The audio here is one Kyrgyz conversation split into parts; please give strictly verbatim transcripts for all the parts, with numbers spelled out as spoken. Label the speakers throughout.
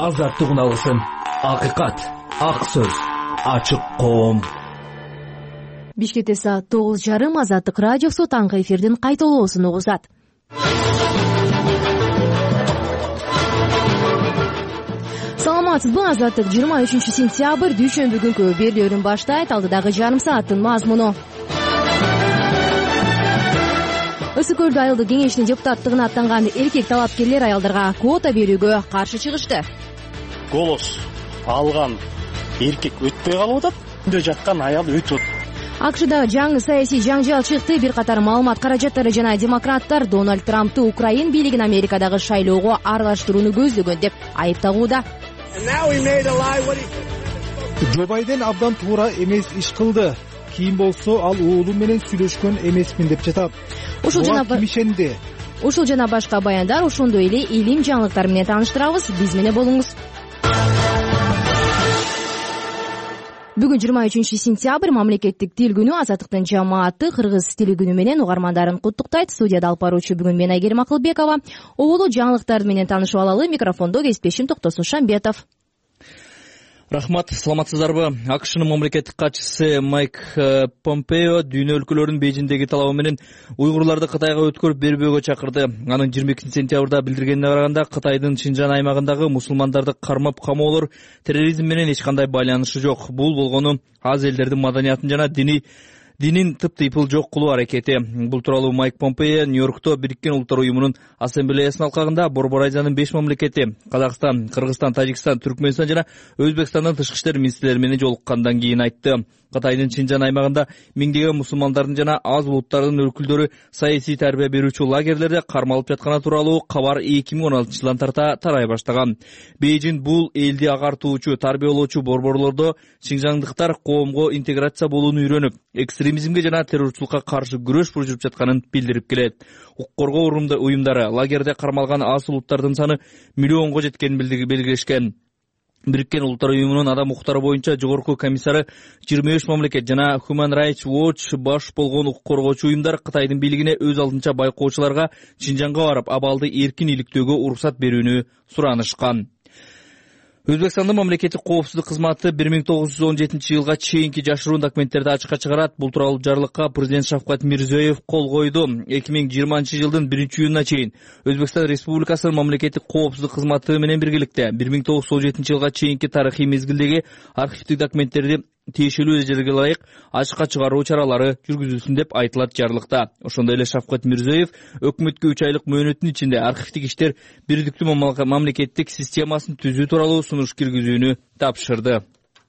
Speaker 1: азаттык уналысын. Акыйкат, ак сөз, ачык коом.
Speaker 2: Бишкекте саат тогуз жарым Азаттык радиосу таңкы эфирдин кайталоосун угузат. Саламатсызбы? Азаттык жыйырма үчүнчү сентябрь дүйшөмбү күнкү берүүлөрүн баштайт. Алдыдагы жарым сааттын мазмуну. Ысык Көлдү айылдык кеңешинин депутаттыгына аттанган эркек талапкерлер аялдарга квота берүүгө каршы чыгышты.
Speaker 3: Голос алган эркек өтпөй калып атат, өндө жаткан аял өтүп атат.
Speaker 2: АКШда жаңы саясий жаңжал чыкты. Бир катар маалымат каражаттары жана демократтар Дональд Трампты Украин бийлигин Америкадагы шайлоого аралаштырууну көздөгөн деп айыптагууда.
Speaker 4: Джо Байден абдан туура эмес иш кылды. Кийин болсо ал уулу менен сүйлөшкөн эмесмин деп жатат.
Speaker 2: Ушул жана
Speaker 4: кимишенди.
Speaker 2: Ушул жана башка баяндар ошондой эле илим жаңылыктар менен тааныштырабыз. Биз менен болуңуз. Бүгүн жыйырма үчүнчү сентябрь мамлекеттик тил күнү. Азаттыктын жамааты кыргыз тили күнү менен угармандарын куттуктайт. Студияда алып баруучу бүгүн мен Айгерим Акылбекова. Оболу жаңылыктар менен таанышып алалы. Микрофондо кесиптешим Токтосун Шамбетов.
Speaker 5: Рахмат, саламатсыздарбы? АКШнын мамлекеттик катчысы Майк Помпео дүйнө өлкөлөрүнүн Бейжиңдеги талабы менен уйгурларды Кытайга өткөрүп бербөөгө чакырды. Анын жыйырма экинчи сентябрда билдиргенине караганда, Кытайдын Шинжан аймагындагы мусулмандарды кармап камоолор терроризм менен эч кандай байланышы жок. Бул болгону аз элдердин маданиятын жана дини динин тыптыйпыл жок кылуу аракети. Бул тууралуу Майк Помпео Нью-Йоркто Бириккен Улуттар уюмунун ассамблеясынын алкагында Борбор Азиянын беш мамлекети Казакстан, Кыргызстан, Тажикстан, Түркмөнстан жана Өзбекстандын тышкы иштер министрлери менен жолуккандан кийин айтты. Кытайдын Шинжан аймагында миңдеген мусулмандардын жана аз улуттардын өкүлдөрү саясий тарбия берүүчү лагерлерде кармалып жатканы тууралуу кабар эки миң он алтынчы жылдан тарта тарай баштаган. Бейжиң бул элди агартуучу, тарбиялоочу борборлордо шинжаңдыктар коомго интеграция болууну үйрөнүп, экстремизмге жана террорчулукка каршы күрөш жүрүп жатканын билдирип келет. Укук коргоо уюмдары лагерде кармалган аз улуттардын саны миллионго жеткенин белгилешкен. Бириккен Улуттар уюмунун адам укуктары боюнча жогорку комиссары жыйырма үч мамлекет жана Human Rights Watch баш болгон укук коргоочу уюмдар Кытайдын бийлигине өз алдынча байкоочуларга Шинжанга барып, абалды эркин иликтөөгө уруксат берүүнү суранышкан. Өзбекстандын мамлекеттик коопсуздук кызматы бир миң тогуз жүз он жетинчи жылга чейинки жашыруун документтерди ачыкка чыгарат. Бул тууралуу жарлыкка президент Шавкат Мирзиёев кол койду. эки миң жыйырманчы жылдын биринчи июнуна чейин Өзбекстан Республикасынын мамлекеттик коопсуздук кызматы менен биргеликте бир миң тогуз жүз он жетинчи жылга чейинки тарыхый мезгилдеги архивдик документтерди тиешелүү эрежелерге ылайык ачыкка чыгаруу чаралары жүргүзүлсүн деп айтылат жарлыкта. Ошондой эле Шавкат Мирзиёев өкмөткө үч айлык мөөнөттүн ичинде архивдик иштер бирдиктүү мамлекеттик системасын түзүү тууралуу сунуш киргизүүнү тапшырды.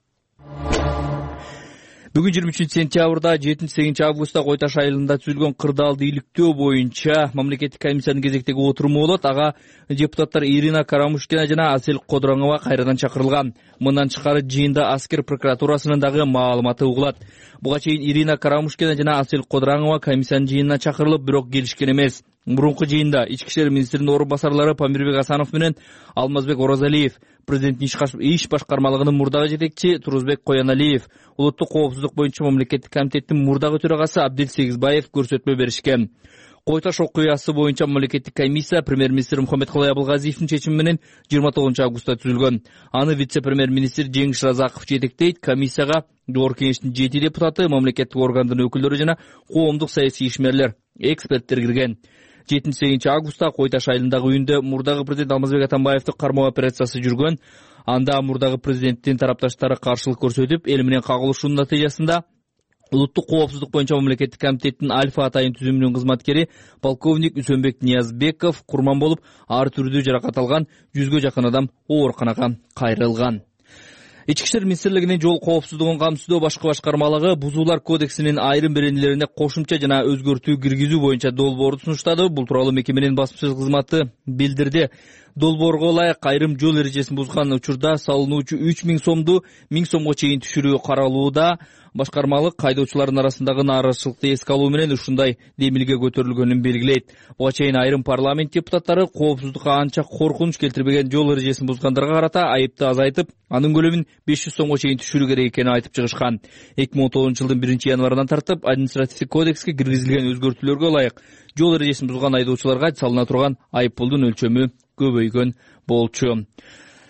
Speaker 5: Бүгүн жыйырма үчүнчү сентябрда жетинчи сегизинчи августта Кой Таш айылында түзүлгөн кырдаалды иликтөө боюнча мамлекеттик комиссиянын кезектеги отуруму болот. Ага депутаттар Ирина Карамушкина жана Асель Кодроңова кайрадан чакырылган. Мындан тышкары жыйында аскер прокуратурасынын дагы маалыматы угулат. Буга чейин Ирина Карамушкина жана Асель Кодроңова комиссиянын жыйынына чакырылып, бирок келишкен эмес. Мурунку жыйында ички иштер министринин орун басарлары Памирбек Асанов менен Алмазбек Оразалиев, президенттин иш башкармалыгынын мурдагы жетекчи Турузбек Кояналиев, улуттук коопсуздук боюнча мамлекеттик комитеттин мурдагы төрагасы Абдил Сегизбаев көрсөтмө беришкен. Кой Таш окуясы боюнча мамлекеттик комиссия премьер-министр Мухаммедкалый Абылгазиевдин чечими менен жыйырма тогузунчу августта түзүлгөн. Аны вице-премьер-министр Жеңиш Разаков жетектейт. Комиссияга Жогорку кеңештин жети депутаты, мамлекеттик органдын өкүлдөрү жана коомдук саясий ишмерлер, эксперттер кирген. жетинчи сегизинчи августта Кой Таш айылындагы үйүндө мурдагы президент Алмазбек Атамбаевди кармоо операциясы жүргөн. Анда мурдагы президенттин тарапташтары каршылык көрсөтүп, эл менен кагылышуунун натыйжасында улуттук коопсуздук боюнча мамлекеттик комитеттин Альфа атайын түзүмүнүн кызматкери полковник Үсөнбек Ниязбеков курман болуп, ар түрдүү жаракат алган, жүзгө жакын адам ооруканага кайрылган. Ички иштер министрлигинин жол коопсуздугун камсыздоо башкы башкармалыгы бузуулар кодексинин айрым беренелерине кошумча жана өзгөртүү киргизүү боюнча долбоорду сунуштады. Бул тууралуу мекеменин басмачылык кызматы билдирди. Долбоорго ылайык айрым жол эрежесин бузган учурда салынуучу үч миң сомду миң сомго чейин түшүрүү каралууда. Башкармалык кайдоочулардын арасындагы нааразычылыкты эске алуу менен ушундай демилге көтөрүлгөнүн белгилейт. Буга чейин айрым парламент депутаттары коопсуздукка анча коркунуч келтирбеген жол эрежесин бузгандарга карата айыпты азайтып, анын көлөмүн беш жүз сомго чейин түшүрүү керек экенин айтып чыгышкан. эки миң он тогузунчу жылдын биринчи январынан тартып административдик кодекске киргизилген өзгөртүүлөргө ылайык жол эрежесин бузган айдоочуларга салына турган айыппулдун өлчөмү көбөйгөн болчу.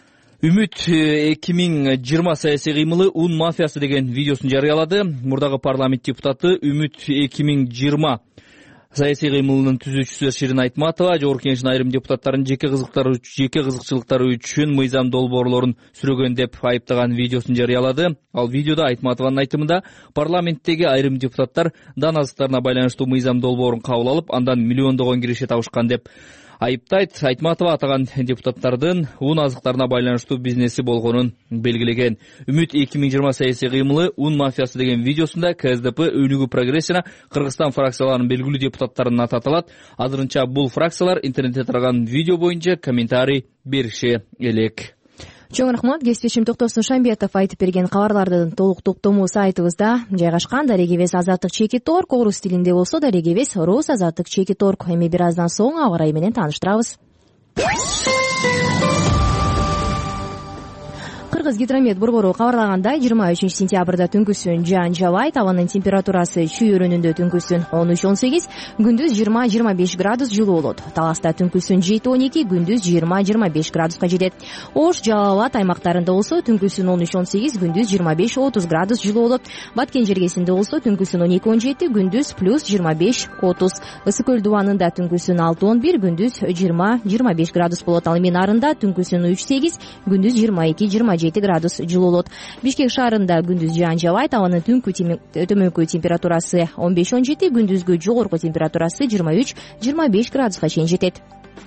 Speaker 5: Үмүт эки миң жыйырма саясий кыймылы ун мафиясы деген видеосун жарыялады. Мурдагы парламент депутаты Үмүт эки миң жыйырма саясий кыймылынын түзүүчүсү Ширин Айтматова жогорку кеңештин айрым депутаттарын жеке кызыктары жеке кызыкчылыктары үчүн мыйзам долбоорлорун сүрөгөн деп айыптаган видеосун жарыялады. Ал видеодо Айтматованын айтымында парламенттеги айрым депутаттар дан азыктарына байланыштуу мыйзам долбоорун кабыл алып, андан миллиондогон киреше табышкан деп айыптайт. Айтматова атаган депутаттардын ун азыктарына байланыштуу бизнеси болгонун белгилеген. Үмүт эки миң жыйырма саясий кыймылы ун мафиясы деген видеосунда КСДП, Өнүгүү прогресс жана Кыргызстан фракцияларынын белгилүү депутаттарын ататылат. Азырынча бул фракциялар интернетте тараган видео боюнча комментарий бериши элек.
Speaker 2: Чоң рахмат. Кесиптешим Токтосун Шамбетов айтып берген кабарлардын толук топтому сайтыбызда жайгашкан. Дареги эвес Азаттык чеки торг, орус тилинде болсо Дареги эвес Рус Азаттык чеки торг. Эми бир аздан соң аба ырайы менен тааныштырабыз. Кыргыз гидромет борбору кабарлагандай, жыйырма үчүнчү сентябрда түнкүсүн жаан жабайт, абанын температурасы чүй өрөөнүндө түнкүсүн он үч он сегиз, күндүз жыйырма жыйырма беш градус жылуу болот. Таласта түнкүсүн жети он эки, күндүз жыйырма жыйырма беш градуска жетет. Ош, Жалал Абад аймактарында болсо түнкүсүн он үч он сегиз, күндүз жыйырма беш отуз градус жылуу болот. Баткен жергесинде болсо түнкүсүн он эки он жети, күндүз плюс жыйырма беш отуз. Ысык көл дубанында түнкүсүн алты он бир, күндүз жыйырма жыйырма беш градус болот. Ал эми Нарында түнкүсүн үч сегиз, күндүз жыйырма эки жыйырма жети градус жылуу болот. Бишкек шаарында күндүз жаан жабайт, абанын түнкү төмөнкү температурасы он беш он жети, күндүзгү жогорку температурасы жыйырма үч жыйырма беш градуска чейин жетет.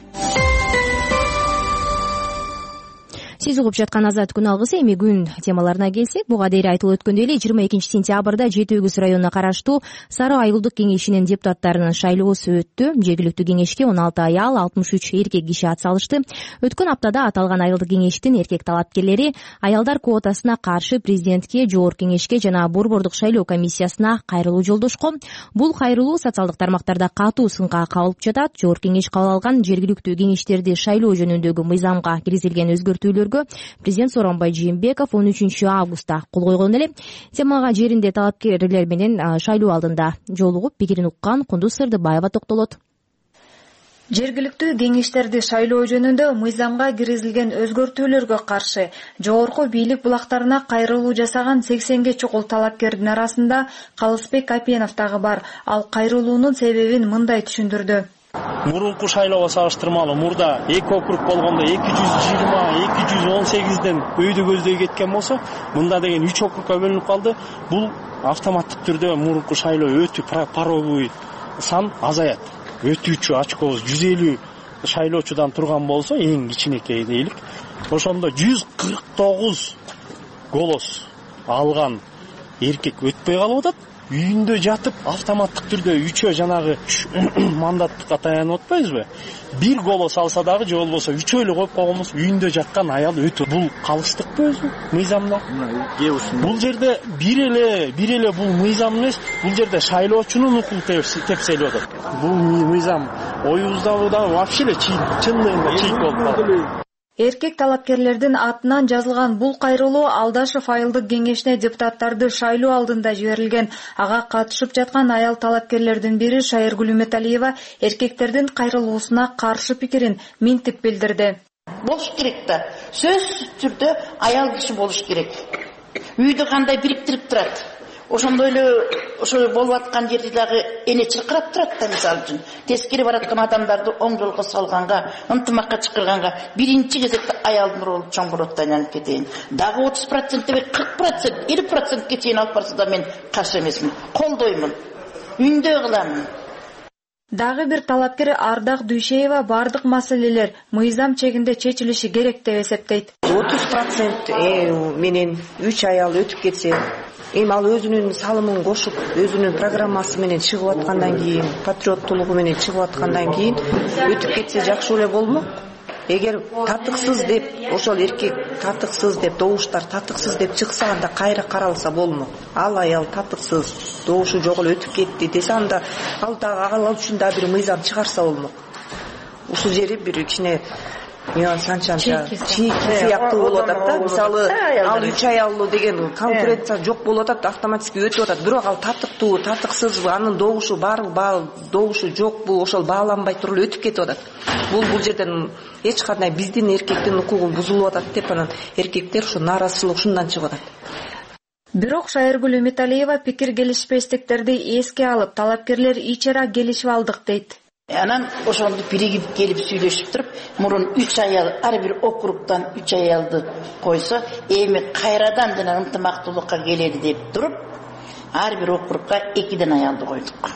Speaker 2: Сиз угуп жаткан Азат күн алгысы. Эми күн темаларына келсек, буга дейин айтылып өткөндөй эле жыйырма экинчи сентябрда Жети Өгүз районуна караштуу Сары Айылдык кеңешинин депутаттарынын шайлоосу өттү. Жергиликтүү кеңешке он алты аял, алтымыш үч эркек киши ат салышты. Өткөн аптада аталган айылдык кеңештин эркек талапкерлери аялдар квотасына каршы президентке, жогорку кеңешке жана борбордук шайлоо комиссиясына кайрылуу жолдошкон. Бул кайрылуу социалдык тармактарда катуу сынга кабылып жатат. Жогорку кеңеш кабыл алган жергиликтүү кеңештерди шайлоо жөнүндөгү мыйзамга киргизилген өзгөртүүлөргө президент Сооронбай Жээнбеков он үчүнчү августта кол койгон эле. Темага жеринде талапкерлер менен шайлоо алдында жолугуп пикирин уккан Кундуз Сырдыбаева токтолот.
Speaker 6: Жергиликтүү кеңештерди шайлоо жөнүндө мыйзамга киргизилген өзгөртүүлөргө каршы жогорку бийлик булактарына кайрылуу жасаган сексенге чукул талапкердин арасында Калысбек Апенов дагы бар. Ал кайрылуунун себебин мындай түшүндүрдү.
Speaker 3: Мурунку шайлоого салыштырмалуу мурда эки округ болгондо эки жүз жыйырма эки жүз он сегизден өйдө көздөй кеткен болсо, мында деген үч округга бөлүнүп калды. Бул автоматтык түрдө мурунку шайлоо өтүп пороговый сан азаят. Өтүүчү очкобуз жүз элүү шайлоочудан турган болсо, эң кичинекей дейлик, ошондо жүз кырк тогуз голос алган эркек өтпөй калып атат. Үйүндө жатып автоматтык түрдө үчөө жанагы мандаттыкка таянып атпайбызбы? Бир голос алса дагы же болбосо үчөө эле коюп койгонбуз, үйүндө жаткан аял өтүп. Бул калыштыкпы өзү мыйзамда? Бул жерде бир эле бир эле бул мыйзам эмес, бул жерде шайлоочунун укугу тепселип атат. Бул мыйзам оюбузда да вообще эле чындыгында чийик болуп калды.
Speaker 6: Эркек талапкерлердин атынан жазылган бул кайрылуу Алдашев айылдык кеңешине депутаттарды шайлоо алдында жиберилген. Ага катышып жаткан аял талапкерлердин бири Шайыргүл Үмөталиева эркектердин кайрылуусуна каршы пикирин минтип билдирди.
Speaker 7: Болуш керек да. Сөзсүз түрдө аял киши болуш керек. Үйдү кандай бириктирип турат. Ошондой эле ошо болуп аткан жерде дагы эне чыркырап турат да, мисалы үчүн. Тескери бараткан адамдарды оң жолго салганга, ынтымакка чакырганга биринчи кезекте аялдын ролу чоң болот да, айналып кетейин. Дагы отуз процент эбек кырк процент, элүү процентке чейин алып барса да мен каршы эмесмин. Колдоймун. Үндө кылам.
Speaker 6: Дагы бир талапкер Ардак Дүйшеева бардык маселелер мыйзам чегинде чечилиши керек деп эсептейт.
Speaker 8: отуз процент менен үч аял өтүп кетсе, эми ал өзүнүн салымын кошуп, өзүнүн программасы менен чыгып аткандан кийин, патриоттулугу менен чыгып аткандан кийин өтүп кетсе жакшы эле болмок. Эгер татыксыз деп, ошол эркек татыксыз деп, добуштар татыксыз деп чыкса, анда кайра каралса болмок. Ал аял татыксыз, добушу жок эле өтүп кетти десе, анда ал дагы ал үчүн да бир мыйзам чыгарса болмок. Ушул жери бир кичине санчанча чийки сыяктуу болуп атат да. Мисалы ал үч аяллуу деген конкуренция жок болуп атат, автоматически өтүп атат. Бирок ал татыктуу, татыксыз, анын добушу бар, добушу жокпу, ошол бааланбай туруп өтүп кетип атат. Бул бул жерден эч кандай биздин эркектин укугу бузулуп атат деп анан эркектер ошо нааразычылык ушундан чыгып атат.
Speaker 6: Бирок Шайыргүл Үмүталиева пикир келишпестиктерди эске алып, талапкерлер ичара келишип алдык дейт.
Speaker 7: Анан ошондо биригип келип сүйлөшүп туруп, мурун үч аял, ар бир округдан үч аялды койсо, эми кайрадан жана ынтымактуулукка келели деп туруп, ар бир округга экиден аялды койдук.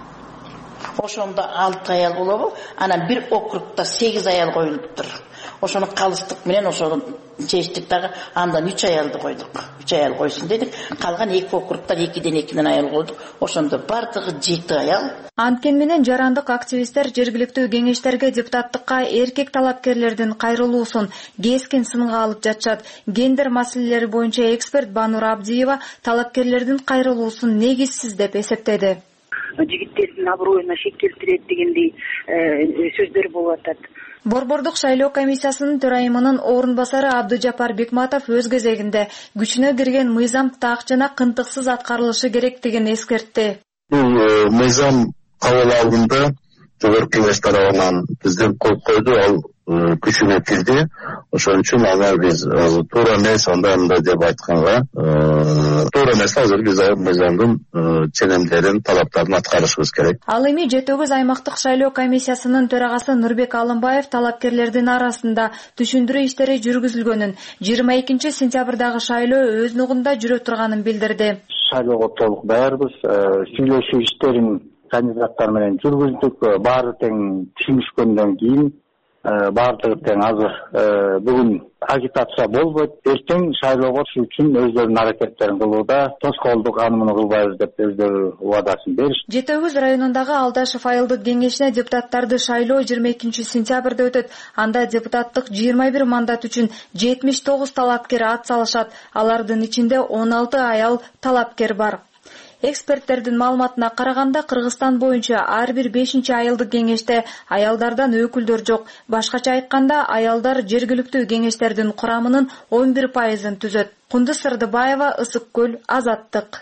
Speaker 7: Ошондо алты аял болобу, анан бир округда сегиз аял коюлуптур. Ошону калыстык менен ошону чечтик дагы, андан үч аялды койдук. үч аял койсун дедик. Калган эки округтан экиден экиден аял койдук. Ошондо бардыгы жети аял.
Speaker 6: Анткени менен жарандык активисттер жергиликтүү кеңештерге депутаттыкка эркек талапкерлердин кайрылуусун кескин сынга алып жатышат. Гендер маселелери боюнча эксперт Банур Абдиева талапкерлердин кайрылуусун негизсиз деп эсептеди.
Speaker 9: Жигиттердин аброюна шек келтирет дегендей сөздөр болуп атат.
Speaker 6: Борбордук шайлоо комиссиясынын төрайымынын орун басары Абдыжапар Бекматов өз кезегинде күчүнө кирген мыйзам так жана кынтыксыз аткарылышы керектигин эскертти.
Speaker 10: Бул мыйзам кабыл алдында жогорку кеңеш тарабынан президент коюп койду, ал күчүнө кирди. Ошон үчүн аны биз туура эмес, андай мындай деп айтканга туура эмес. Азыр биз мыйзамдын ченемдерин, талаптарын аткарышыбыз керек.
Speaker 6: Ал эми жети тогуз аймактык шайлоо комиссиясынын төрагасы Нурбек Алымбаев талапкерлердин арасында түшүндүрүү иштери жүргүзүлгөнүн, жыйырма экинчи сентябрдагы шайлоо өз нугунда жүрө турганын билдирди.
Speaker 11: Шайлоого толук даярбыз. Сүйлөшүү иштерин кандидаттар менен жүргүздүк. Баары тең түшүнүшкөндөн кийин баардыгы тең азыр бүгүн агитация болбойт. Эртең шайлоого чыгуу үчүн өздөрүнүн аракеттерин кылууда, тоскоолдук аны муну кылбайбыз деп өздөрү убадасын беришти.
Speaker 6: жети тогуз районундагы Алдашев айылдык кеңешине депутаттарды шайлоо жыйырма экинчи сентябрда өтөт. Анда депутаттык жыйырма бир мандат үчүн жетимиш тогуз талапкер ат салышат. Алардын ичинде он алты аял талапкер бар. Эксперттердин маалыматына караганда Кыргызстан боюнча ар бир бешинчи айылдык кеңеште аялдардан өкүлдөр жок. Башкача айтканда, аялдар жергиликтүү кеңештердин курамынын он бир пайызын түзөт. Кундуз Сырдыбаева, Ысык көл, Азаттык.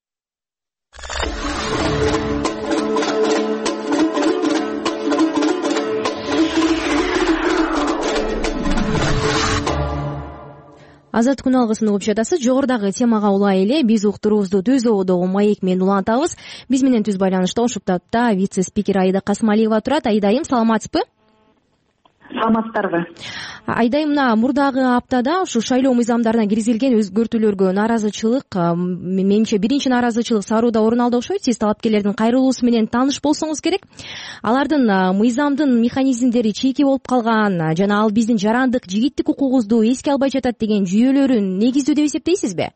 Speaker 2: Азат күн алгысын угуп жатасыз. Жогорудагы темага улай эле биз уктуруубузду Түз ободогу маек менен улантабыз. Биз менен түз байланышта ушул тапта вице-спикер Аида Касмалиева турат. Айдайым, саламатсызбы?
Speaker 9: Саламатсыздарбы?
Speaker 2: Айдайым, мына мурдагы аптада ушу шайлоо мыйзамдарына киргизилген өзгөртүүлөргө нааразычылык, менимче биринчи нааразычылык Саруудо орун алды окшойт. Сиз талапкерлердин кайрылуусу менен тааныш болсоңуз керек. Алардын мыйзамдын механизмдери чийки болуп калган жана ал биздин жарандык, жигиттик укугубузду эске албай жатат деген жүйөлөрүн негиздүү деп эсептейсизби?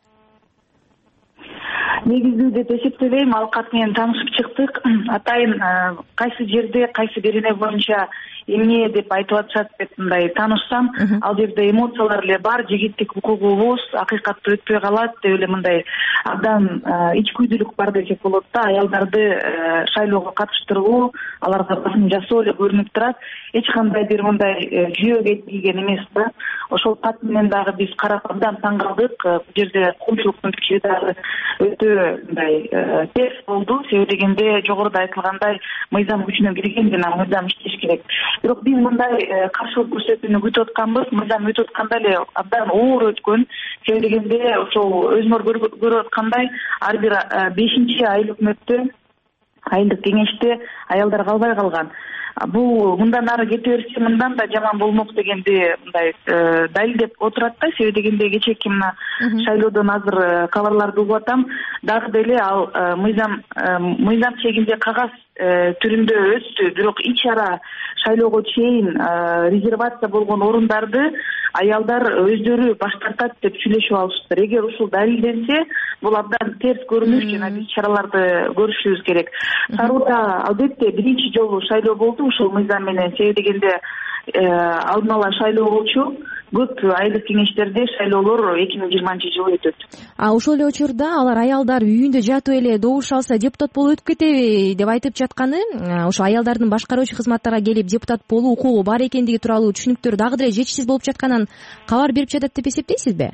Speaker 9: Негиздүү деп эсептебейм. Ал кат менен таанышып чыктык. Атайын кайсы жерде, кайсы берене боюнча эмне деп айтып атышат деп мындай таанышсам, ал жерде эмоциялар эле бар, жигиттик укугубуз акыйкатты өтпөй калат деп эле мындай абдан ичкүйдүүлүк бар десек болот да. Аялдарды шайлоого катыштыруу, аларга басым жасоо эле көрүнүп турат. Эч кандай бир мындай жүйө кетпеген эмес да. Ошол кат менен дагы биз карап абдан таң калдык. Бул жерде коомчулуктун пикири дагы өтө мындай терс болду. Себеби дегенде жогоруда айтылгандай мыйзам күчүнө кирген жана мыйзам иштеш керек. Бирок биз мындай каршылык көрсөтүүнү күтүп атканбыз. Мыйзам өтүп атканда эле абдан оор өткөн. Себеби дегенде ошол өзүңөр көрүп аткандай ар бир бешинчи айыл өкмөттө, айылдык кеңеште аялдар калбай калган. Бул мындан ары кете берсе мындан да жаман болмок дегенди мындай далилдеп отурат да. Себеби дегенде кечээки мына шайлоодон азыр кабарларды угуп атам. Дагы деле ал мыйзам мыйзам чегинде кагаз түрүндө өттү. Бирок ич-ара шайлоого чейин резервация болгон орундарды аялдар өздөрү баш тартат деп сүйлөшүп алышты. Эгер ушул далилденсе, бул абдан терс көрүнүш жана биз чараларды көрүшүбүз керек. Саруудо албетте биринчи жолу шайлоо болду ушул мыйзам менен. Себеби дегенде алдын ала шайлоо болчу. көп айылдык кеңештерде шайлоолор эки миң жыйырманчы жылы өтөт.
Speaker 2: А ошол эле учурда алар аялдар үйүндө жатып эле добуш алса депутат болуп өтүп кетеби деп айтып жатканы, ошо аялдардын башкаруучу кызматтарга келип депутат болуу укугу бар экендиги тууралуу түшүнүктөр дагы деле жетишсиз болуп жатканын кабар берип жатат деп эсептейсизби?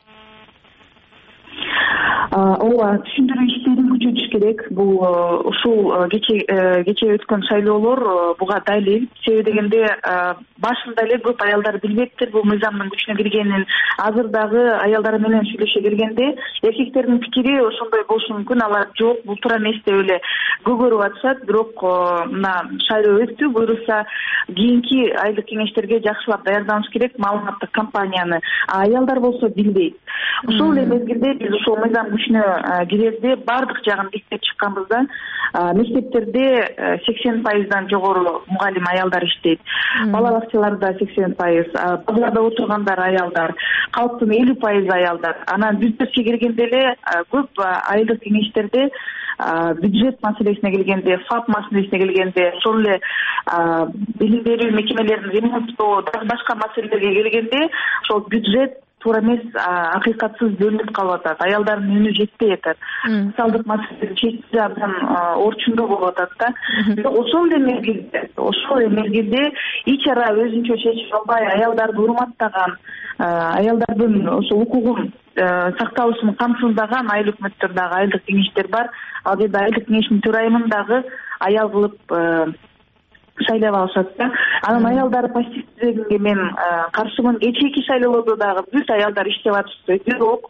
Speaker 9: ооба, түшүндүрүү иштерин күчөтүш керек. Бул ушул кече кече өткөн шайлоолор буга далил. Себеби дегенде башында эле көп аялдар билбептир бул мыйзамдын күчүнө киргенин. Азыр дагы аялдар менен сүйлөшө келгенде эркектердин пикири ошондой болушу мүмкүн. Алар жок, бул туура эмес деп эле көгөрүп атышат. Бирок мына шайлоо өттү, буюрса кийинки айылдык кеңештерге жакшылап даярданыш керек маалыматтык кампанияны. А аялдар болсо билбейт. Ошол эле мезгилде биз ушул мыйзам күчүнө кирерде бардык жагын иштеп чыкканбызда мектептерде сексен пайыздан жогору мугалим аялдар иштейт. Бала бакчаларда сексен пайыз, базарда отургандар аялдар, калктын элүү пайызы аялдар. Анан бюджетке келгенде эле көп айылдык кеңештерде бюджет маселесине келгенде, фап маселесине келгенде, ошол эле билим берүү мекемелерин ремонттоо, башка маселелерге келгенде ошол бюджет туура эмес, акыйкатсыз бөлүнүп калып атат. Аялдардын үнү жетпей атат. Социалдык маселелер чечүүсү абдан орчундуу болуп атат да. Бирок ошол эле мезгилде, ошол эле мезгилде ич ара өзүнчө чечип албай, аялдарды урматтаган, аялдардын ошо укугун сакталышын камсыздаган айыл өкмөттөрдөгү айылдык кеңештер бар. Ал жерде айылдык кеңештин төрайымын дагы аял кылып шайлап алышат да. Анан аялдар пассивдүүлүгүнө мен каршымын. Кечээки шайлоолордо дагы бүт аялдар иштеп атышты. Бирок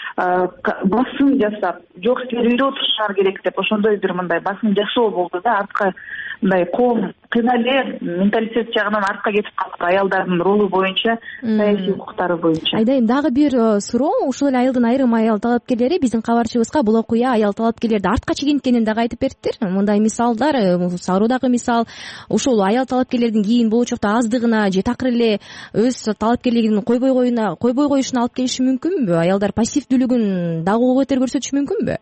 Speaker 9: басым жасап, жок силер үйдө отурушуңар керек деп ошондой бир мындай басым жасоо болду да. Артка мындай коом кыйла эле менталитет жагынан артка кетип калды аялдардын ролу боюнча, саясий укуктары боюнча.
Speaker 2: Айдайым, дагы бир суроо, ушул эле айылдын айрым аял талапкерлери биздин кабарчыбызга бул окуя аял талапкерлерди артка чегинткенин дагы айтып бериптир. Мындай мисалдар, Саруудагы мисал, ушул аял талапкерлердин кийин болочокто аздыгына же такыр эле өз талапкерлигин койбой коюна, койбой коюшуна алып келиши мүмкүнбү? Аялдар пассивдүүлүгүн дагы кол көтөрүп көрсөтүшү мүмкүнбү?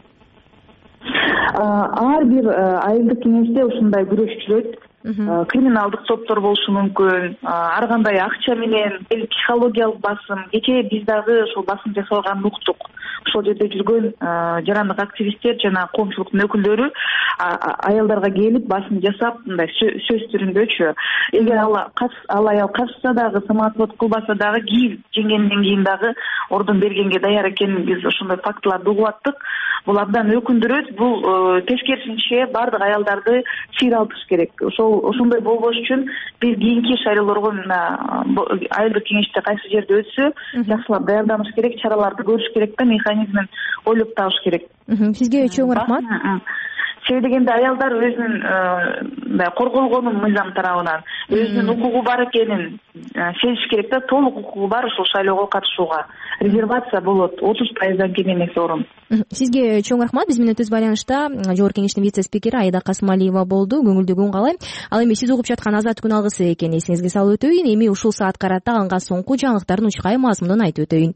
Speaker 9: Ар бир айылдык кеңеште ушундай күрөш жүрөт. Криминалдык топтор болушу мүмкүн, ар кандай акча менен, психологиялык басым. Кечээ биз дагы ошол басым жасалганын уктук. Ошол жерде жүргөн жарандык активисттер жана коомчулуктун өкүлдөрү аялдарга келип басым жасап, мындай сөз түрүндөчү. Эгер ал ал аял качса дагы, самоотвод кылбаса дагы, кийин жеңгенден кийин дагы ордун бергенге даяр экенин биз ошондой фактыларды угуп аттык. Бул абдан өкүндүрөт. Бул тескерисинче бардык аялдарды чыйралтыш керек. Ошол ошондой болбош үчүн биз кийинки шайлоолорго айылдык кеңеште кайсы жерде өтсө, жакшылап даярданыш керек, чараларды көрүш керек да, механизмин ойлоп табыш керек.
Speaker 2: Сизге чоң рахмат.
Speaker 9: Себеби дегенде аялдар өзүнүн мындай корголгонун мыйзам тарабынан, өзүнүн укугу бар экенин сезиш керек да, толук укугу бар ушул шайлоого катышууга. Резервация болот, отуз пайыздан кем эмес орун.
Speaker 2: Сизге чоң рахмат. Биз менен түз байланышта Жогорку Кеңештин вице-спикери Аида Касымалиева болду. Көңүлдүү күн каалайм. Ал эми сиз угуп жаткан Азат күн алгысы экенин эсиңизге салып өтөйүн. Эми ушул саат карата алынган соңку жаңылыктардын учкай мазмунун айтып өтөйүн.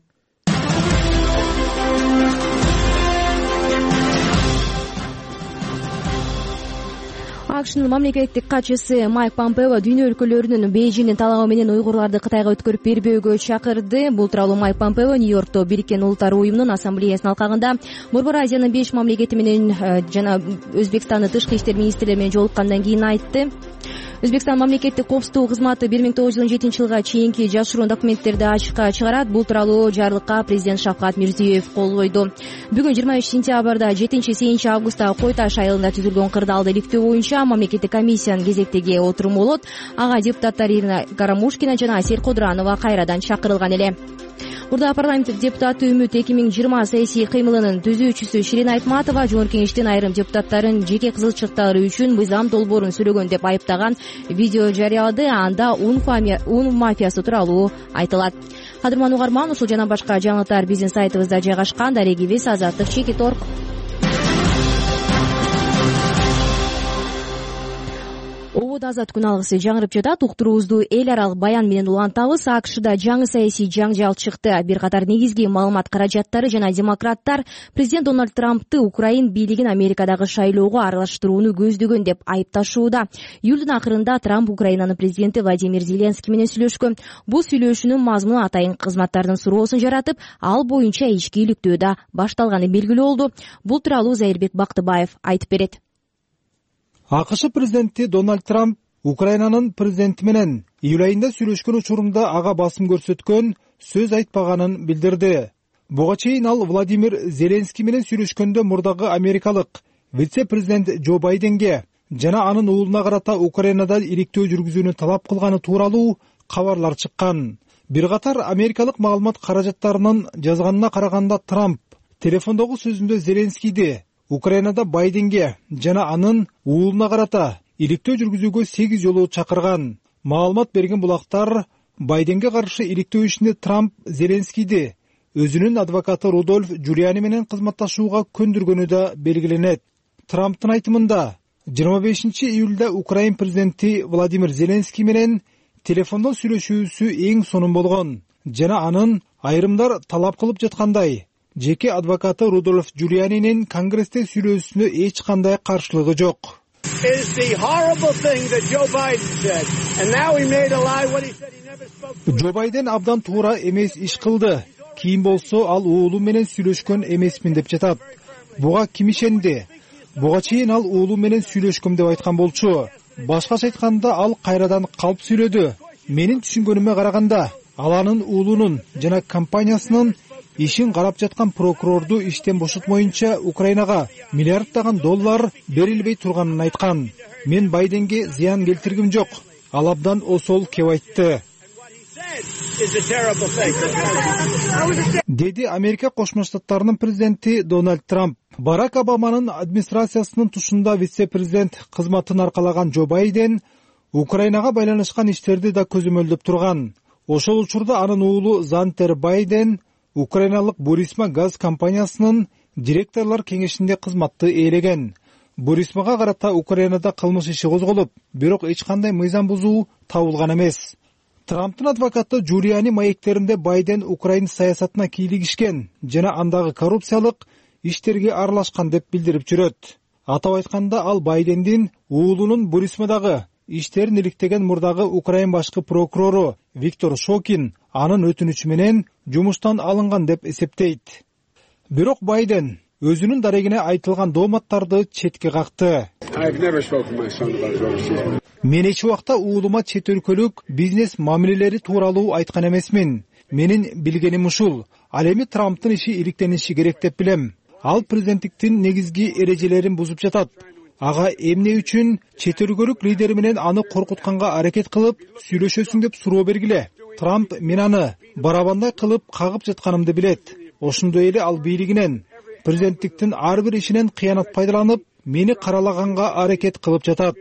Speaker 2: акшнын мамлекеттик катчысы Майк Помпео дүйнө өлкөлөрүнүн Бейжиңдин талабы менен уйгурларды Кытайга өткөрүп бербөөгө чакырды. Бул тууралуу Майк Помпео Нью-Йоркто Бириккен Улуттар уюмунун ассамблеясынын алкагында Борбор Азиянын беш мамлекети менен жана Өзбекстандын тышкы иштер министрлери менен жолуккандан кийин айтты. Өзбекстан мамлекеттик коопсуздук кызматы бир миң тогуз жүз он жетинчи жылга чейинки жашыруун документтерди ачыкка чыгарат. Бул тууралуу жарлыкка президент Шавкат Мирзиёев кол койду. Бүгүн жыйырма үч сентябрда жетинчи сегизинчи августта Кой Таш айылында түзүлгөн кырдаалды иликтөө боюнча мамлекеттик комиссиянын кезектеги отуруму болот. Ага депутаттар Ирина Карамушкина жана Асель Кодуранова кайрадан чакырылган эле. Мурда парламент депутаты Үмүт эки миң жыйырма саясий кыймылынын түзүүчүсү Ширин Айтматова Жогорку Кеңештин айрым депутаттарын жеке кызыкчылыктары үчүн мыйзам долбоорун сүрөгөн деп айыптаган видео жарыялады. Анда ун мафиясы тууралуу айтылат. Кадырман угарман, ушул жана башка жаңылыктар биздин сайтыбызда жайгашкан. Дарегибиз Азаттык Чекит орг. ободо азат күн алгысы жаңырып жатат. Уктуруубузду эл аралык баян менен улантабыз. АКШда жаңы саясий жаңжал чыкты. Бир катар негизги маалымат каражаттары жана демократтар президент Дональд Трампты Украин бийлигин Америкадагы шайлоого аралаштырууну көздөгөн деп айыпташууда. Июлдун акырында Трамп Украинанын президенти Владимир Зеленский менен сүйлөшкөн. Бул сүйлөшүүнүн мазмуну атайын кызматтардын суроосун жаратып, ал боюнча ички иликтөө да башталганы белгилүү болду. Бул тууралуу Зайырбек Бактыбаев айтып берет.
Speaker 4: АКШ президенти Дональд Трамп Украинанын президенти менен июль айында сүйлөшкөн учурунда ага басым көрсөткөн, сөз айтпаганын билдирди. Буга чейин ал Владимир Зеленский менен сүйлөшкөндө мурдагы америкалык вице-президент Джо Байденге жана анын уулуна карата Украинада иликтөө жүргүзүүнү талап кылганы тууралуу кабарлар чыккан. Бир катар америкалык маалымат каражаттарынын жазганына караганда Трамп телефондогу сөзүндө Зеленскийди Украинада Байденге жана анын уулуна карата иликтөө жүргүзүүгө сегиз жолу чакырган. Маалымат берген булактар Байденге каршы иликтөө ишинде Трамп Зеленскийди өзүнүн адвокаты Рудольф Джулиани менен кызматташууга көндүргөнү да белгиленет. Трамптын айтымында жыйырма бешинчи июлда Украин президенти Владимир Зеленский менен телефондон сүйлөшүүсү эң сонун болгон жана анын айрымдар талап кылып жаткандай жеке адвокаты Рудольф Джулианинин Конгрессте сүйлөшүүсүнө эч кандай каршылыгы жок. Джо Байден абдан туура эмес иш кылды. Кийин болсо ал уулу менен сүйлөшкөн эмесмин деп жатат. Буга ким ишенди? Буга чейин ал уулу менен сүйлөшкөм деп айткан болчу. Башкача айтканда ал кайрадан калп сүйлөдү. Менин түшүнгөнүмө караганда ал анын уулунун жана компаниясынын ишин карап жаткан прокурорду иштен бошотмоюнча Украинага миллиарддаган доллар берилбей турганын айткан. Мен Байденге зыян келтиргим жок. Ал абдан осол кеп айтты. Деди Америка Кошмо Штаттарынын президенти Дональд Трамп. Барак Обаманын администрациясынын тушунда вице-президент кызматын аркалаган Джо Байден Украинага байланышкан иштерди да көзөмөлдөп турган. Ошол учурда анын уулу Зантер Байден Украиналык Бурисма газ компаниясынын директорлор кеңешинде кызматты ээлеген. Бурисмага карата Украинада кылмыш иши козголуп, бирок эч кандай мыйзам бузуу табылган эмес. Трамптын адвокаты Джулиани маектеринде Байден Украин саясатына кийлигишкен жана андагы коррупциялык иштерге аралашкан деп билдирип жүрөт. Атап айтканда ал Байдендин уулунун Бурисмадагы иштерин иликтеген мурдагы Украин башкы прокурору Виктор Шокин анын өтүнүчү менен жумуштан алынган деп эсептейт. Бирок Байден өзүнүн дарегине айтылган дооматтарды четке какты. Мен эч убакта уулума чет өлкөлүк бизнес мамилелери тууралуу айткан эмесмин. Менин билгеним ушул. Ал эми Трамптын иши иликтениши керек деп билем. Ал президенттиктин негизги эрежелерин бузуп жатат. Ага эмне үчүн чет өлкөлүк лидери менен аны коркутканга аракет кылып сүйлөшөсүң деп суроо бергиле. Трамп мен аны барабандай кылып кагып жатканымды билет. Ошондой эле ал бийлигинен президенттиктин ар бир ишинен кыянат пайдаланып, мени каралаганга аракет кылып жатат.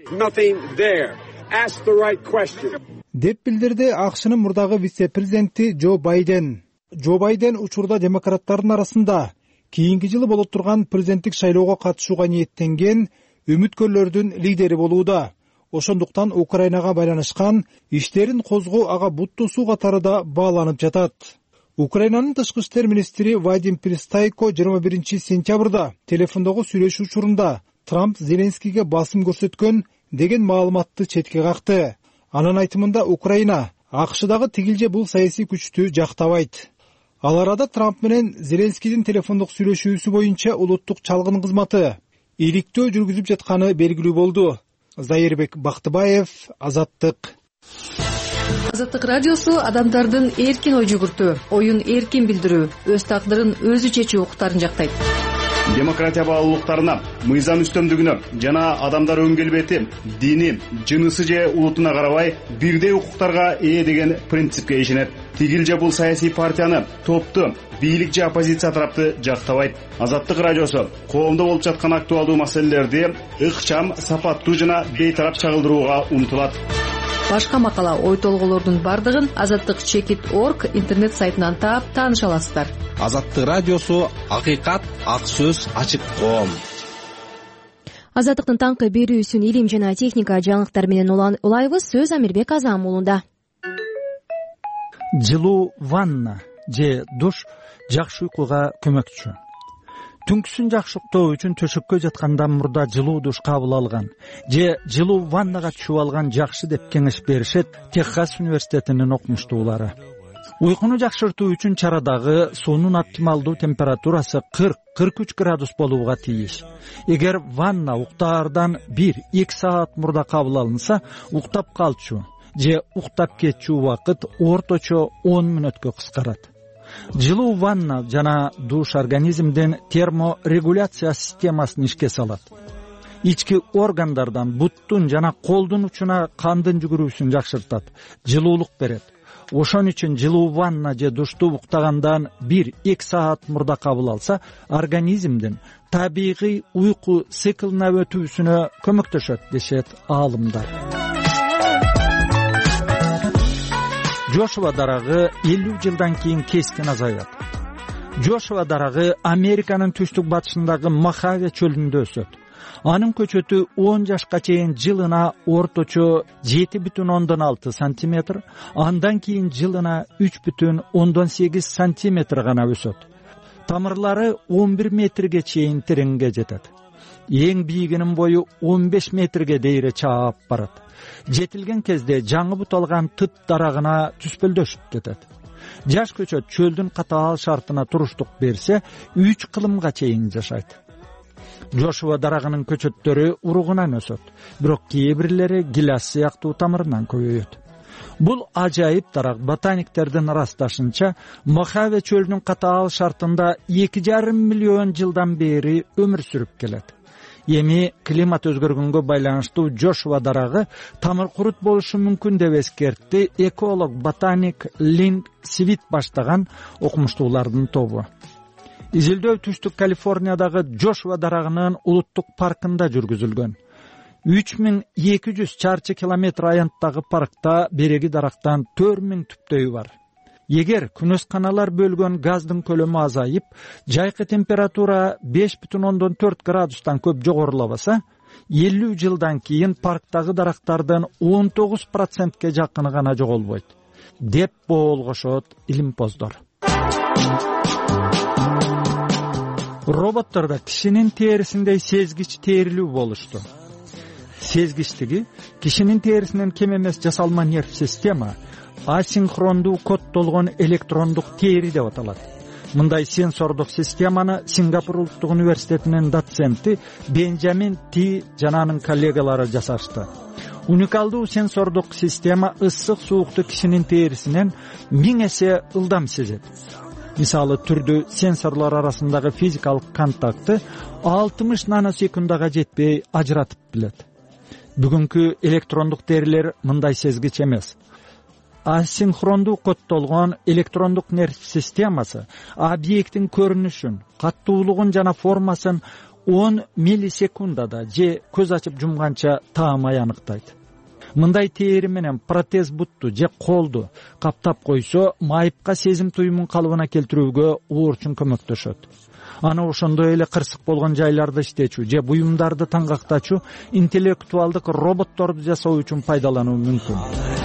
Speaker 4: Деп билдирди АКШнын мурдагы вице-президенти Джо Байден. Джо Байден учурда демократтардын арасында кийинки жылы боло турган президенттик шайлоого катышууга ниеттенген үмүткөрлөрдүн лидери болууда. Ошондуктан Украинага байланышкан иштерин козгоо ага буттусуу катары да бааланып жатат. Украинанын тышкы иштер министри Вадим Пристайко жыйырма биринчи сентябрда телефондогу сүйлөшүү учурунда Трамп Зеленскийге басым көрсөткөн деген маалыматты четке какты. Анын айтымында Украина АКШдагы тигилже бул саясий күчтү жактабайт. Ал арада Трамп менен Зеленскийдин телефондук сүйлөшүүсү боюнча улуттук чалгын кызматы иликтөө жүргүзүп жатканы белгилүү болду. Зайырбек Бактыбаев, Азаттык.
Speaker 12: Азаттык радиосу адамдардын эркин ой жүгүртүү, оюн эркин билдирүү, өз тагдырын өзү чечүү укуктарын жактайт.
Speaker 13: Демократия баалуулуктарына, мыйзам үстөмдүгүнө жана адамдар өн келбети, дини, жынысы же улутуна карабай бирдей укуктарга ээ деген принципке ишенет. Тигилже бул саясий партияны, топту, бийлик же оппозиция тарапты жактабайт. Азаттык радиосу коомдо болуп жаткан актуалдуу маселелерди ыкчам, сапаттуу жана бейтарап чагылдырууга умтулат.
Speaker 12: Башка макала, ой толголордун бардыгын азаттык чекит точка орг интернет сайтынан таап тааныша аласыздар.
Speaker 1: Азаттык радиосу акыйкат, ак сөз, ачык коом.
Speaker 2: Азаттыктын таңкы берүүсүн илим жана техника жаңылыктар менен улайбыз. Сөз Амирбек Азам уулунда.
Speaker 14: Жылуу ванна же душ жакшы уйкуга көмөкчү. Түнкүсүн жакшы уктоо үчүн төшөккө жаткандан мурда жылуу душ кабыл алган же жылуу ваннага түшүп алган жакшы деп кеңеш беришет Техас университетинин окумуштуулары. Уйкуну жакшыртуу үчүн чарадагы суунун оптималдуу температурасы кырк кырк үч градус болууга тийиш. Эгер ванна уктаардан бир эки саат мурда кабыл алынса, уктап калчу же уктап кетчү убакыт орточо он мүнөткө кыскарат. Жылуу ванна жана душ организмдин терморегуляция системасын ишке салат. Ички органдардан буттун жана колдун учуна кандын жүгүрүүсүн жакшыртат, жылуулук берет. Ошон үчүн жылуу ванна же душту уктагандан бир эки саат мурда кабыл алса, организмдин табигый уйку циклына өтүүсүнө көмөктөшөт дешет аалымдар. Жошуа дарагы элүү жылдан кийин кескин азаят. Жошуа дарагы Американын түштүк батышындагы Мохаве чөлүндө өсөт. Анын көчөтү он жашка чейин жылына орточо жети бүтүн ондон алты сантиметр, андан кийин жылына үч бүтүн ондон сегиз сантиметр гана өсөт. Тамырлары он бир метрге чейин тереңге жетет. Эң бийигинин бою он беш метрге дейре чаап барат. Жетилген кезде жаңы бут алган тыт дарагына түспөлдөшүп кетет. Жаш көчөт чөлдүн катаал шартына туруштук берсе, үч кылымга чейин жашайт. Жошуа дарагынын көчөттөрү уругунан өсөт, бирок кээ бирлери гилас сыяктуу тамырынан көбөйөт. Бул ажайып дарак ботаниктердин ырасташынча Мохаве чөлүнүн катаал шартында эки жарым миллион жылдан бери өмүр сүрүп келет. Эми климат өзгөргөнгө байланыштуу Жошуа дарагы тамыр курут болушу мүмкүн деп эскертти эколог ботаник Лин Свит баштаган окумуштуулардын тобу. Изилдөө түштүк Калифорниядагы Жошуа дарагынын улуттук паркында жүргүзүлгөн. үч миң эки жүз чарчы километр аянттагы паркта береги дарактан төрт миң түптөйү бар. Эгер күнөсканалар бөлгөн газдын көлөмү азайып, жайкы температура беш бүтүн ондон төрт градустан көп жогорулабаса, элүү жылдан кийин парктагы дарактардын он тогуз процентке жакыны гана жоголбойт, деп боолгошот илимпоздор. Роботтордо кишинин терисиндей сезгич терилүү болушту. Сезгичтиги кишинин терисинен кем эмес жасалма нерв система асинхрондуу коддолгон электрондук тери деп аталат. Мындай сенсордук системаны Сингапур улуттук университетинин доценти Бенджамин Ти жана анын коллегалары жасашты. Уникалдуу сенсордук система ысык суукту кишинин терисинен миң эсе ылдам сезет. Мисалы түрдүү сенсорлор арасындагы физикалык контакты алтымыш наносекундага жетпей ажыратып билет. Бүгүнкү электрондук терилер мындай сезгич эмес. Асинхрондуу коддолгон электрондук нерв системасы объекттин көрүнүшүн, каттуулугун жана формасын он миллисекундада же көз ачып жумганча таамай аныктайт. Мындай тери менен протез бутту же колду каптап койсо, майыпка сезим туюмун калыбына келтирүүгө уурчун көмөктөшөт. Аны ошондой эле кырсык болгон жайларды иштечү же буюмдарды таңгактачу интеллектуалдык роботторду жасоо үчүн пайдалануу мүмкүн.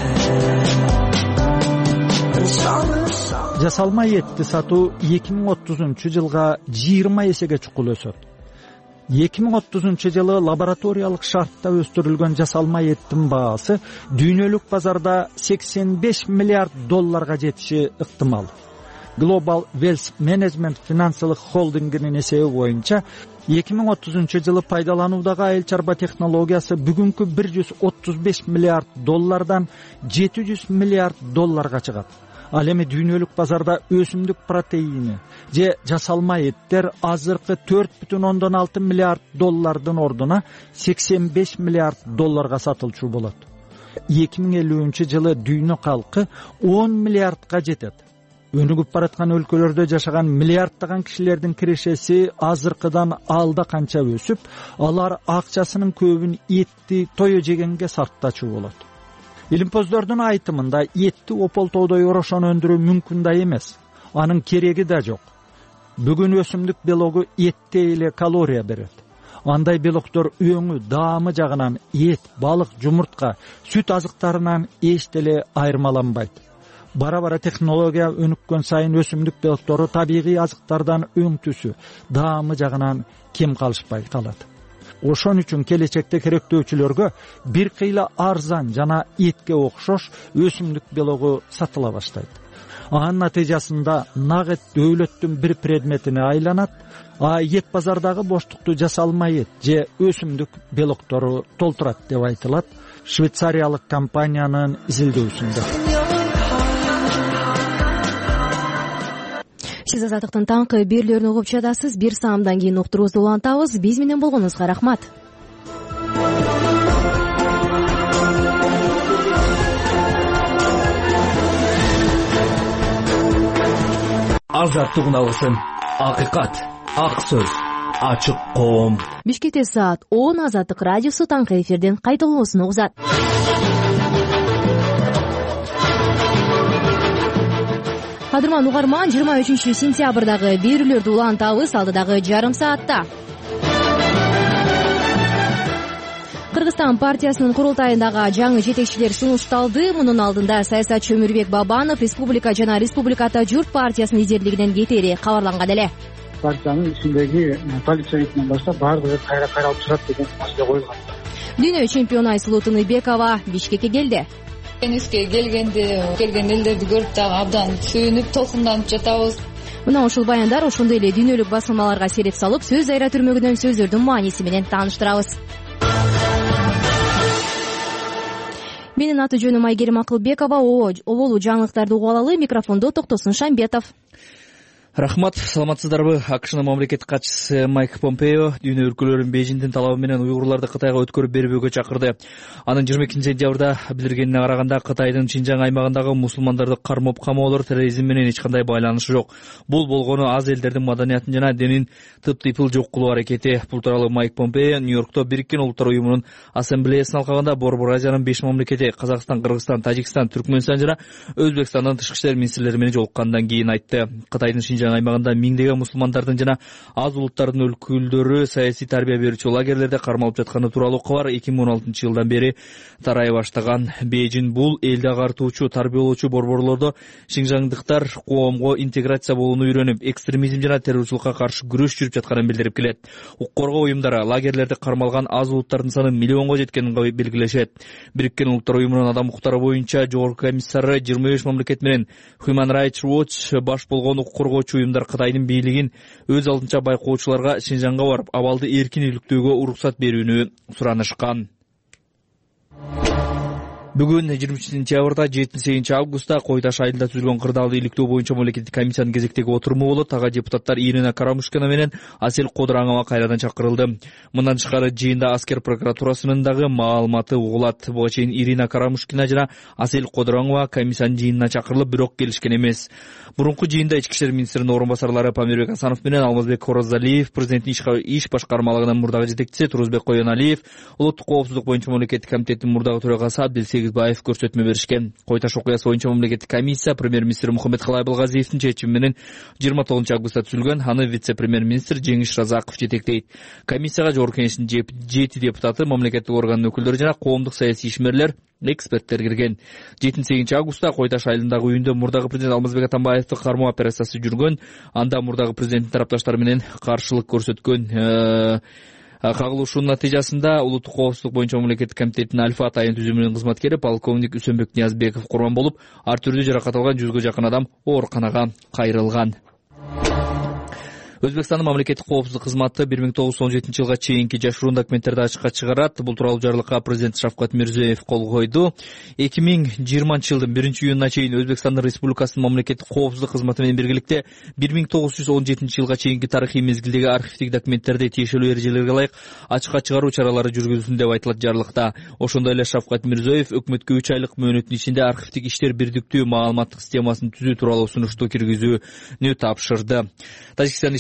Speaker 14: Жасалма этти сатуу эки миң отузунчу жылга жыйырма эсеге чукул өсөт. эки миң отузунчу жылы лабораториялык шартта өстүрүлгөн жасалма эттин баасы дүйнөлүк базарда сексен беш миллиард долларга жетиши ыктымал. Global Wealth Management финансылык холдингинин эсеби боюнча эки миң отузунчу жылы пайдалануудагы айыл чарба технологиясы бүгүнкү бир жүз отуз беш миллиард доллардан жети жүз миллиард долларга чыгат. Ал эми дүйнөлүк базарда өсүмдүк протеини же жасалма эттер азыркы төрт бүтүн ондон алты миллиард доллардын ордуна сексен беш миллиард долларга сатылчу болот. эки миң элүүнчү жылы дүйнө калкы он миллиардга жетет. Өнүгүп бараткан өлкөлөрдө жашаган миллиарддаган кишилердин кирешеси азыркыдан алда канча өсүп, алар акчасынын көбүн этти тое жегенге сарптачу болот. Илимпоздордун айтымында этти ополтоодой орошон өндүрүү мүмкүн да эмес. Анын кереги да жок. Бүгүн өсүмдүк белогу этте эле калория берет. Андай белоктор өңү, даамы жагынан эт, балык, жумуртка, сүт азыктарынан эч деле айырмаланбайт. Бара-бара технология өнүккөн сайын өсүмдүк белоктору табигый азыктардан өң түсү, даамы жагынан кем калышпай калат. Ошон үчүн келечекте керектөөчүлөргө бир кыйла арзан жана этке окшош өсүмдүк белогу сатыла баштайт. Анын натыйжасында нагыт дөөлөттүн бир предметине айланат, а эт базардагы боштукту жасалма эт же өсүмдүк белоктору толтурат деп айтылат швейцариялык компаниянын изилдөөсүндө.
Speaker 2: Сиз Азаттыктын таңкы берүүлөрүн угуп жатасыз. Бир саамдан кийин уктуруубузду улантабыз. Биз менен болгонуңузга рахмат.
Speaker 1: Азаттык унаалсын. Акыйкат, ак сөз, ачык коом.
Speaker 2: Бишкекте саат он. Азаттык радиосу таңкы эфирден кайталоосун угузат. Кадырман угарман, жыйырма үчүнчү сентябрдагы берүүлөрдү улантабыз алдыдагы жарым саатта. Кыргызстан партиясынын курултайындагы жаңы жетекчилер сунушталды. Мунун алдында саясатчы Өмүрбек Бабанов республика жана республикада журт партиясынын лидерлигинен кетери кабарланган эле.
Speaker 15: Партиянын ичиндеги полиция итинен баштап баардыгы кайра кайралып чыгат деген маселе коюлган.
Speaker 2: Дүйнө чемпиону Айсулуу Тыныбекова Бишкекке келди.
Speaker 16: Кениске келгенде, келген элдерди көрүп дагы абдан сүйүнүп, толкунданып жатабыз.
Speaker 2: Мына ушул баяндар ошондой эле дүйнөлүк басылмаларга сереп салып, сөз айра түрмөгүнөн сөздөрдүн мааниси менен тааныштырабыз. Менин аты жөнүм Айгерим Акылбекова. Оболу жаңылыктарды угуп алалы. Микрофондо Токтосун Шамбетов.
Speaker 5: Рахмат, саламатсыздарбы? АКШнын мамлекеттик катчысы Майк Помпео дүйнө өлкөлөрүнүн Бейжиңдин талабы менен уйгурларды Кытайга өткөрүп бербөөгө чакырды. Анын жыйырма экинчи сентябрда билдиргенине караганда Кытайдын Шинжаң аймагындагы мусулмандарды кармоп камоолор терроризм менен эч кандай байланышы жок. Бул болгону аз элдердин маданиятын жана динин тып-тыйпыл жок кылуу аракети. Бул тууралуу Майк Помпео Нью-Йоркто Бириккен Улуттар уюмунун ассамблеясына алкаганда Борбор Азиянын беш мамлекети Казакстан, Кыргызстан, Тажикстан, Түркмөнстан жана Өзбекстандын тышкы иштер министрлери менен жолуккандан кийин айтты. Кытайдын Шинжаң аймагында миңдеген мусулмандардын жана аз улуттардын өкүлдөрү саясий тарбия берүүчү лагерлерде кармалып жатканы тууралуу кабар эки миң он алтынчы жылдан бери тарай баштаган. Бейжиң бул элди агартуучу, тарбиялоочу борборлордо шинжаңдыктар коомго интеграция болууну үйрөнүп, экстремизм жана террорчулукка каршы күрөш жүрүп жатканын билдирип келет. Укук коргоо уюмдары лагерлерде кармалган аз улуттардын саны миллионго жеткенин белгилешет. Бириккен Улуттар уюмунун адам укуктары боюнча жогорку комиссары жыйырма беш мамлекет менен Human Rights Watch баш болгон укук коргоочу уюмдар Кытайдын бийлигин өз алдынча байкоочуларга Шинжаңга барып, абалды эркин иликтөөгө уруксат берүүнү суранышкан. Бүгүн жыйырма үчүнчү сентябрда жетимиш сегизинчи августта Кой Таш айылында түзүлгөн кырдаалды иликтөө боюнча мамлекеттик комиссиянын кезектеги отуруму болот. Ага депутаттар Ирина Карамушкина менен Асель Кодураңова кайрадан чакырылды. Мындан тышкары жыйында аскер прокуратурасынын дагы маалыматы угулат. Буга чейин Ирина Карамушкина жана Асель Кодураңова комиссиянын жыйынына чакырылып, бирок келишкен эмес. Мурунку жыйында ички иштер министринин орун басарлары Памирбек Асанов менен Алмазбек Хорозалиев, президенттин иш башкармалыгынын мурдагы жетекчиси Турузбек Коеналиев, улуттук коопсуздук боюнча мамлекеттик комитеттин мурдагы төрагасы Абдилсегиз Баев көрсөтмө беришкен. Кой Таш окуясы боюнча мамлекеттик комиссия премьер-министр Мухаммед Халай Абылгазиевдин чечими менен жыйырма тогузунчу августта түзүлгөн. Аны вице-премьер-министр Жеңиш Разаков жетектейт. Комиссияга жогорку кеңештин жети депутаты, мамлекеттик органдын өкүлдөрү жана коомдук саясий ишмерлер, эксперттер кирген. жетимиш сегизинчи августта Кой Таш айылындагы үйүндө мурдагы президент Алмазбек Атамбаевди кармоо операциясы жүргөн. Анда мурдагы президенттин тарапташтары менен каршылык көрсөткөн. Кагылышуунун натыйжасында улуттук коопсуздук боюнча мамлекеттик комитеттин Альфа атайын түзүмүнүн кызматкери полковник Үсөнбек Ниязбеков курман болуп, ар түрдүү жаракат алган жүзгө жакын адам ооруканага кайрылган. Өзбекстандын мамлекеттик коопсуздук кызматы бир миң тогуз жүз он жетинчи жылга чейинки жашыруун документтерди ачыкка чыгарат. Бул тууралуу жарлыкка президент Шавкат Мирзиёев кол койду. эки миң жыйырманчы жылдын биринчи июнуна чейин Өзбекстандын Республикасынын мамлекеттик коопсуздук кызматы менен биргеликте бир миң тогуз жүз он жетинчи жылга чейинки тарыхый мезгилдеги архивдик документтерди тиешелүү эрежелерге ылайык ачыкка чыгаруу чаралары жүргүзүлсүн деп айтылат жарлыкта. Ошондой эле Шавкат Мирзиёев өкмөткө үч айлык мөөнөттүн ичинде архивдик иштер бирдиктүү маалыматтык системасын түзүү тууралуу сунушту киргизүүнү тапшырды. Тажикстан ички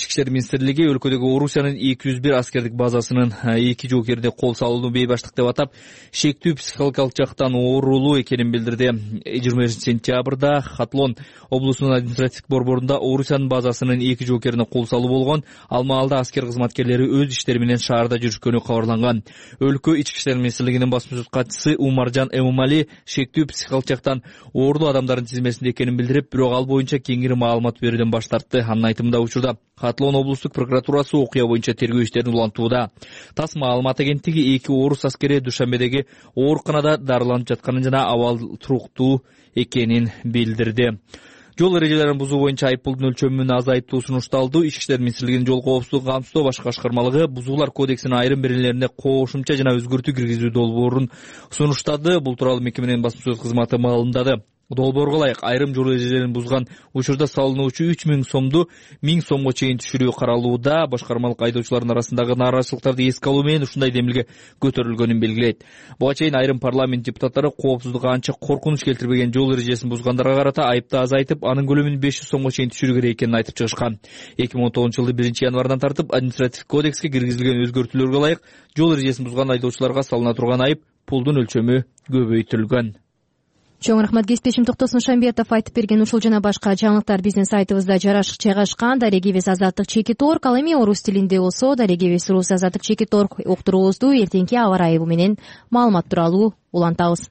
Speaker 5: Ички иштер министрлиги өлкөдөгү Орусиянын эки жүз бир аскердик базасынын эки жоокерине кол салууну бейбаштык деп атап, шектүү психологиялык жактан оорулуу экенин билдирди. жыйырма бешинчи сентябрда Хатлон облусунун административдик борборунда Орусиянын базасынын эки жоокерине кол салуу болгон. Ал маалда аскер кызматкерлери өз иштери менен шаарда жүрүшкөнү кабарланган. Өлкө ички иштер министрлигинин басма сөз катчысы Умаржан Эмомали шектүү психологиялык жактан оорулуу адамдардын тизмесинде экенин билдирип, бирок ал боюнча кеңири маалымат берүүдөн баш тартты. Анын айтымында учурда Хатлон облустук прокуратурасы окуя боюнча тергөө иштерин улантууда. ТАСС маалымат агенттиги эки орус аскери Душанбедеги ооруканада дарыланып жатканын жана абалы туруктуу экенин билдирди. Жол эрежелерин бузуу боюнча айыппулдун өлчөмүн азайтуу сунушталды. Ички иштер министрлигинин жол коопсуздугун камсыздоо башкы башкармалыгы бузуулар кодексинин айрым беренелерине кошумча жана өзгөртүү киргизүү долбоорун сунуштады. Бул тууралуу мекеменин басма сөз кызматы маалымдады. Долбоорго ылайык айрым жол эрежелерин бузган учурда салынуучу үч миң сомду миң сомго чейин түшүрүү каралууда. Башкармалык айдоочулардын арасындагы нааразычылыктарды эске алуу менен ушундай демилге көтөрүлгөнүн белгилейт. Буга чейин айрым парламент депутаттары коопсуздукка анча коркунуч келтирбеген жол эрежесин бузгандарга карата айыпты азайтып, анын көлөмүн беш жүз сомго чейин түшүрүү керек экенин айтып чыгышкан. эки миң он тогузунчу жылдын биринчи январынан тартып административдик кодекске киргизилген өзгөртүүлөргө ылайык жол эрежесин бузган айдоочуларга салына турган айып пулдун өлчөмү көбөйтүлгөн.
Speaker 2: Чоң рахмат, кесиптешим Токтосун Шамбетов айтып берген ушул жана башка жаңылыктар биздин сайтыбызда жарашык жайгашкан. Дарегибиз Азаттык Чекит орг. Ал эми орус тилинде болсо Дарегибиз Рус Азаттык Чекит орг уктуруубузду эртеңки аба ырайы менен маалымат тууралуу улантабыз.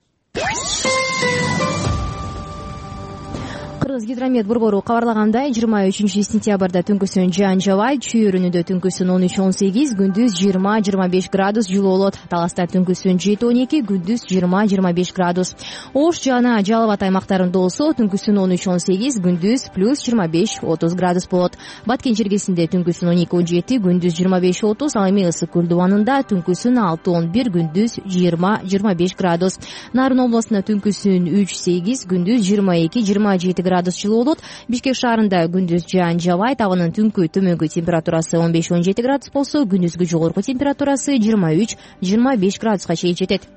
Speaker 2: Гидромет борбору кабарлагандай, жыйырма үчүнчү сентябрда түнкүсүн жаан жабайт, чүй өрүнүндө түнкүсүн он үч он сегиз, күндүз жыйырма жыйырма беш градус жылуу болот. Таласта түнкүсүн жети он эки, күндүз жыйырма жыйырма беш градус. Ош жана Жалал Абад аймактарында болсо түнкүсүн он үч он сегиз, күндүз плюс жыйырма беш отуз градус болот. Баткен жергесинде түнкүсүн он эки он жети, күндүз жыйырма беш отуз, ал эми Ысык көл дубанында түнкүсүн алты он бир, күндүз жыйырма жыйырма беш градус. Нарын областында түнкүсүн үч сегиз, күндүз жыйырма эки жыйырма жети градус жылуу болот. Бишкек шаарында күндүз жаан жабайт, абанын түнкү төмөнкү температурасы он беш он жети градус болсо, күндүзгү жогорку температурасы жыйырма үч жыйырма беш градуска чейин жетет.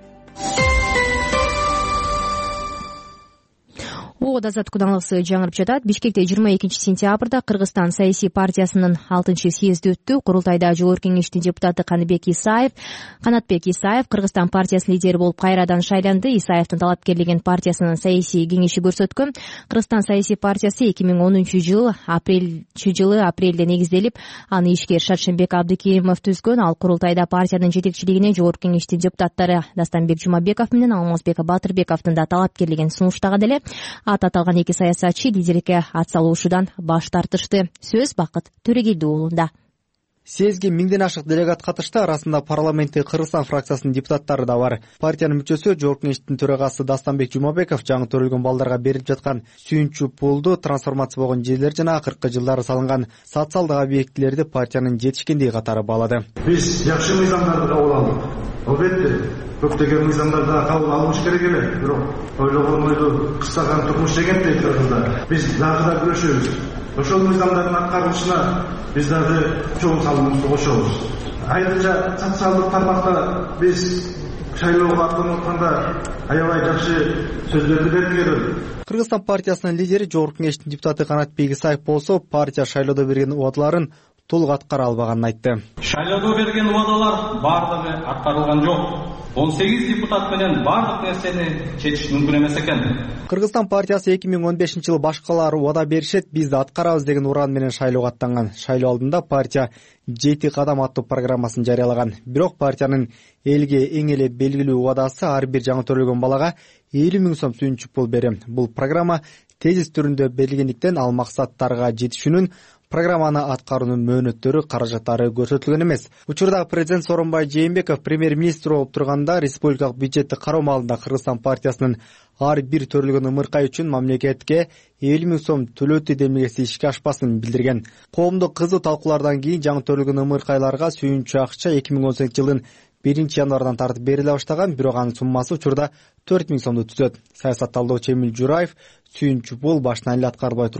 Speaker 2: Оод Азаттык күналыгысы жаңырып жатат. Бишкекте жыйырма экинчи сентябрда Кыргызстан саясий партиясынын алтынчы съезди өттү. Курултайда Жогорку Кеңештин депутаты Канатбек Исаев, Канатбек Исаев Кыргызстан партиясынын лидери болуп кайрадан шайланды. Исаевдин талапкерлигин партиясынын саясий кеңеши көрсөткөн. Кыргызстан саясий партиясы эки миң онунчу жыл апрелчи жылы апрелде негизделип, аны ишкер Шаршембек Абдыкеримов түзгөн. Ал курултайда партиянын жетекчилигине Жогорку Кеңештин депутаттары Дастанбек Жумабеков менен Алмазбек Батырбековдун да талапкерлигин сунуштаган эле. Ат аталган эки саясатчы лидерикке ат салуушудан баш тартышты. Сөз Бакыт Төрегелди уулунда.
Speaker 17: Съезге миңден ашык делегат катышты. Арасында парламенттик Кыргызстан фракциясынын депутаттары да бар. Партиянын мүчөсү Жогорку Кеңештин төрагасы Дастанбек Жумабеков жаңы төрөлгөн балдарга берилип жаткан сүйүнчү пулду трансформация болгон жерлер жана акыркы жылдары салынган социалдык объектилерди партиянын жетишкендиги катары баалады.
Speaker 18: Биз жакшы мыйзамдарды кабыл алдык. Албетте, көптөгөн мыйзамдарды кабыл алыш керек эле, бирок ойлогон ойду кыстаган турмуш деген дейт Кыргызда. Биз дагы да күрөшөбүз. Ошол мыйзамдардын аткарылышына биз дагы чоң салымыбызды кошобуз. Айрымча социалдык тармакта биз шайлоого аттанып атканда аябай жакшы сөздөрдү берген.
Speaker 17: Кыргызстан партиясынын лидери Жогорку Кеңештин депутаты Канатбек Исаев болсо, партия шайлоодо берген убадаларын толук аткара албаганын айтты.
Speaker 19: Шайлоодо берген убадалар бардыгы аткарылган жок. он сегиз депутат менен бардык нерсени чечиш мүмкүн эмес экен.
Speaker 17: Кыргызстан партиясы эки миң он бешинчи жылы башкалар убада беришет, биз да аткарабыз деген уран менен шайлоого аттанган. Шайлоо алдында партия жети кадам аттуу программасын жарыялаган. Бирок партиянын элге эң эле белгилүү убадасы ар бир жаңы төрөлгөн балага элүү миң сом сүйүнчү пул берем. Бул программа тезис түрүндө берилгендиктен ал максаттарга жетишүүнүн программаны аткаруунун мөөнөттөрү, каражаттары көрсөтүлгөн эмес. Учурда президент Сооронбай Жээнбеков премьер-министр болуп турганда республикалык бюджетти кароо маалында Кыргызстан партиясынын ар бир төрөлгөн ымыркай үчүн мамлекетке элүү миң сом төлөтүү демилгеси ишке ашпасын билдирген. Коомдук кызуу талкуулардан кийин жаңы төрөлгөн ымыркайларга сүйүнчү акча эки миң он сегизинчи жылдын биринчи январдан тартып бериле баштаган, бирок анын суммасы учурда төрт миң сомду түзөт. Саясат талдоочу Эмил Жураев сүйүнчү пул башынан эле аткарылбай турган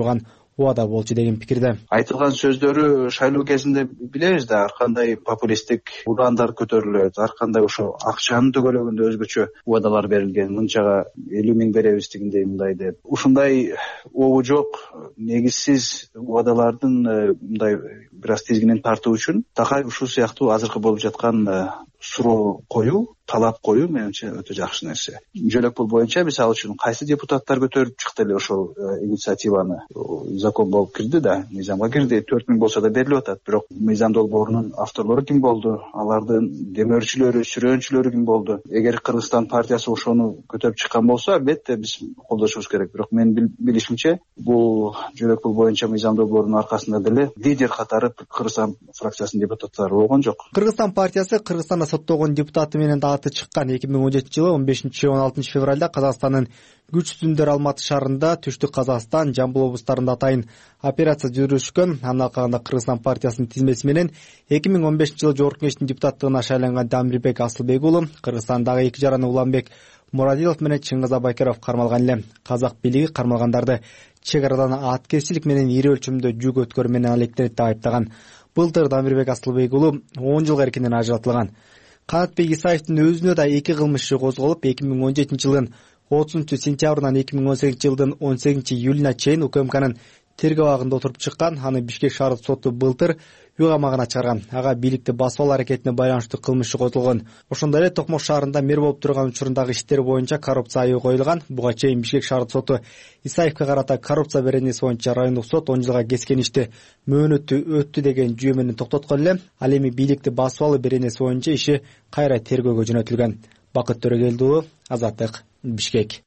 Speaker 17: убада болчу деген пикирде.
Speaker 20: Айтылган сөздөрү шайлоо кезинде билебиз да, ар кандай популисттик ураандар көтөрүлөт, ар кандай ошо акчаны төгөлөгөндө өзгөчө убадалар берилген, мынчага элүү миң беребиз дегендей мындай деп. Ушундай обу жок, негизсиз убадалардын мындай бир аз тизгинин тартуу үчүн Такаев ушул сыяктуу азыркы болуп жаткан суроо коюу, талап коюу менимче өтө жакшы нерсе. Жөлөк бул боюнча мисалы үчүн кайсы депутаттар көтөрүп чыкты эле ошол инициативаны, закон болуп кирди да, мыйзамга кирди, төрт миң болсо да берилип атат. Бирок мыйзам долбоорунун авторлору ким болду, алардын демөөрчүлөрү, сүрөөнчүлөрү ким болду? Эгер Кыргызстан партиясы ошону көтөрүп чыккан болсо, албетте биз колдошубуз керек. Бирок менин билишимче, бул жөлөк бул боюнча мыйзам долбоорунун аркасында деле лидер катары Кыргызстан фракциясынын депутаттары болгон жок.
Speaker 17: Кыргызстан партиясы Кыргызстанда соттолгон депутаты менен да аты чыккан. эки миң он жетинчи жылы он бешинчи он алтынчы февралда Казакстандын күчтүндөр Алматы шаарында, Түштүк Казакстан, Жамбыл облустарында атайын операция жүргүзүшкөн. Андан алкагында Кыргызстан партиясынын тизмеси менен эки миң он бешинчи жылы Жогорку Кеңештин депутаттыгына шайланган Дамирбек Асылбек уулу Кыргызстандагы эки жараны Уланбек Мурадилов менен Чыңгыз Абакиров кармалган эле. Казак бийлиги кармалгандарды чек арадан аткезчилик менен ири өлчөмдө жүк өткөрүү менен алектенет деп айыптаган. Былтыр Дамирбек Асылбек уулу он жылга эркинен ажыратылган. Канатбек Исаевдин өзүнө да эки кылмыш иши козголуп, эки миң он жетинчи жылдын отузунчу сентябрынан эки миң он сегизинчи жылдын он сегизинчи июлуна чейин УКМКнын тергөө абагында отуруп чыккан. Аны Бишкек шаардык соту былтыр үй камагына чыгарган. Ага бийликти басып алуу аракетине байланыштуу кылмыш иши козголгон. Ошондой эле Токмок шаарында мэр болуп турган учурундагы иштер боюнча коррупция айыбы коюлган. Буга чейин Бишкек шаардык соту Исаевке карата коррупция беренеси боюнча райондук сот он жылга кескен ишти мөөнөтү өттү деген жүйө менен токтоткон эле. Ал эми бийликти басып алуу беренеси боюнча иши кайра тергөөгө жөнөтүлгөн. Бакыт Төрөгелди уулу, Азаттык, Бишкек.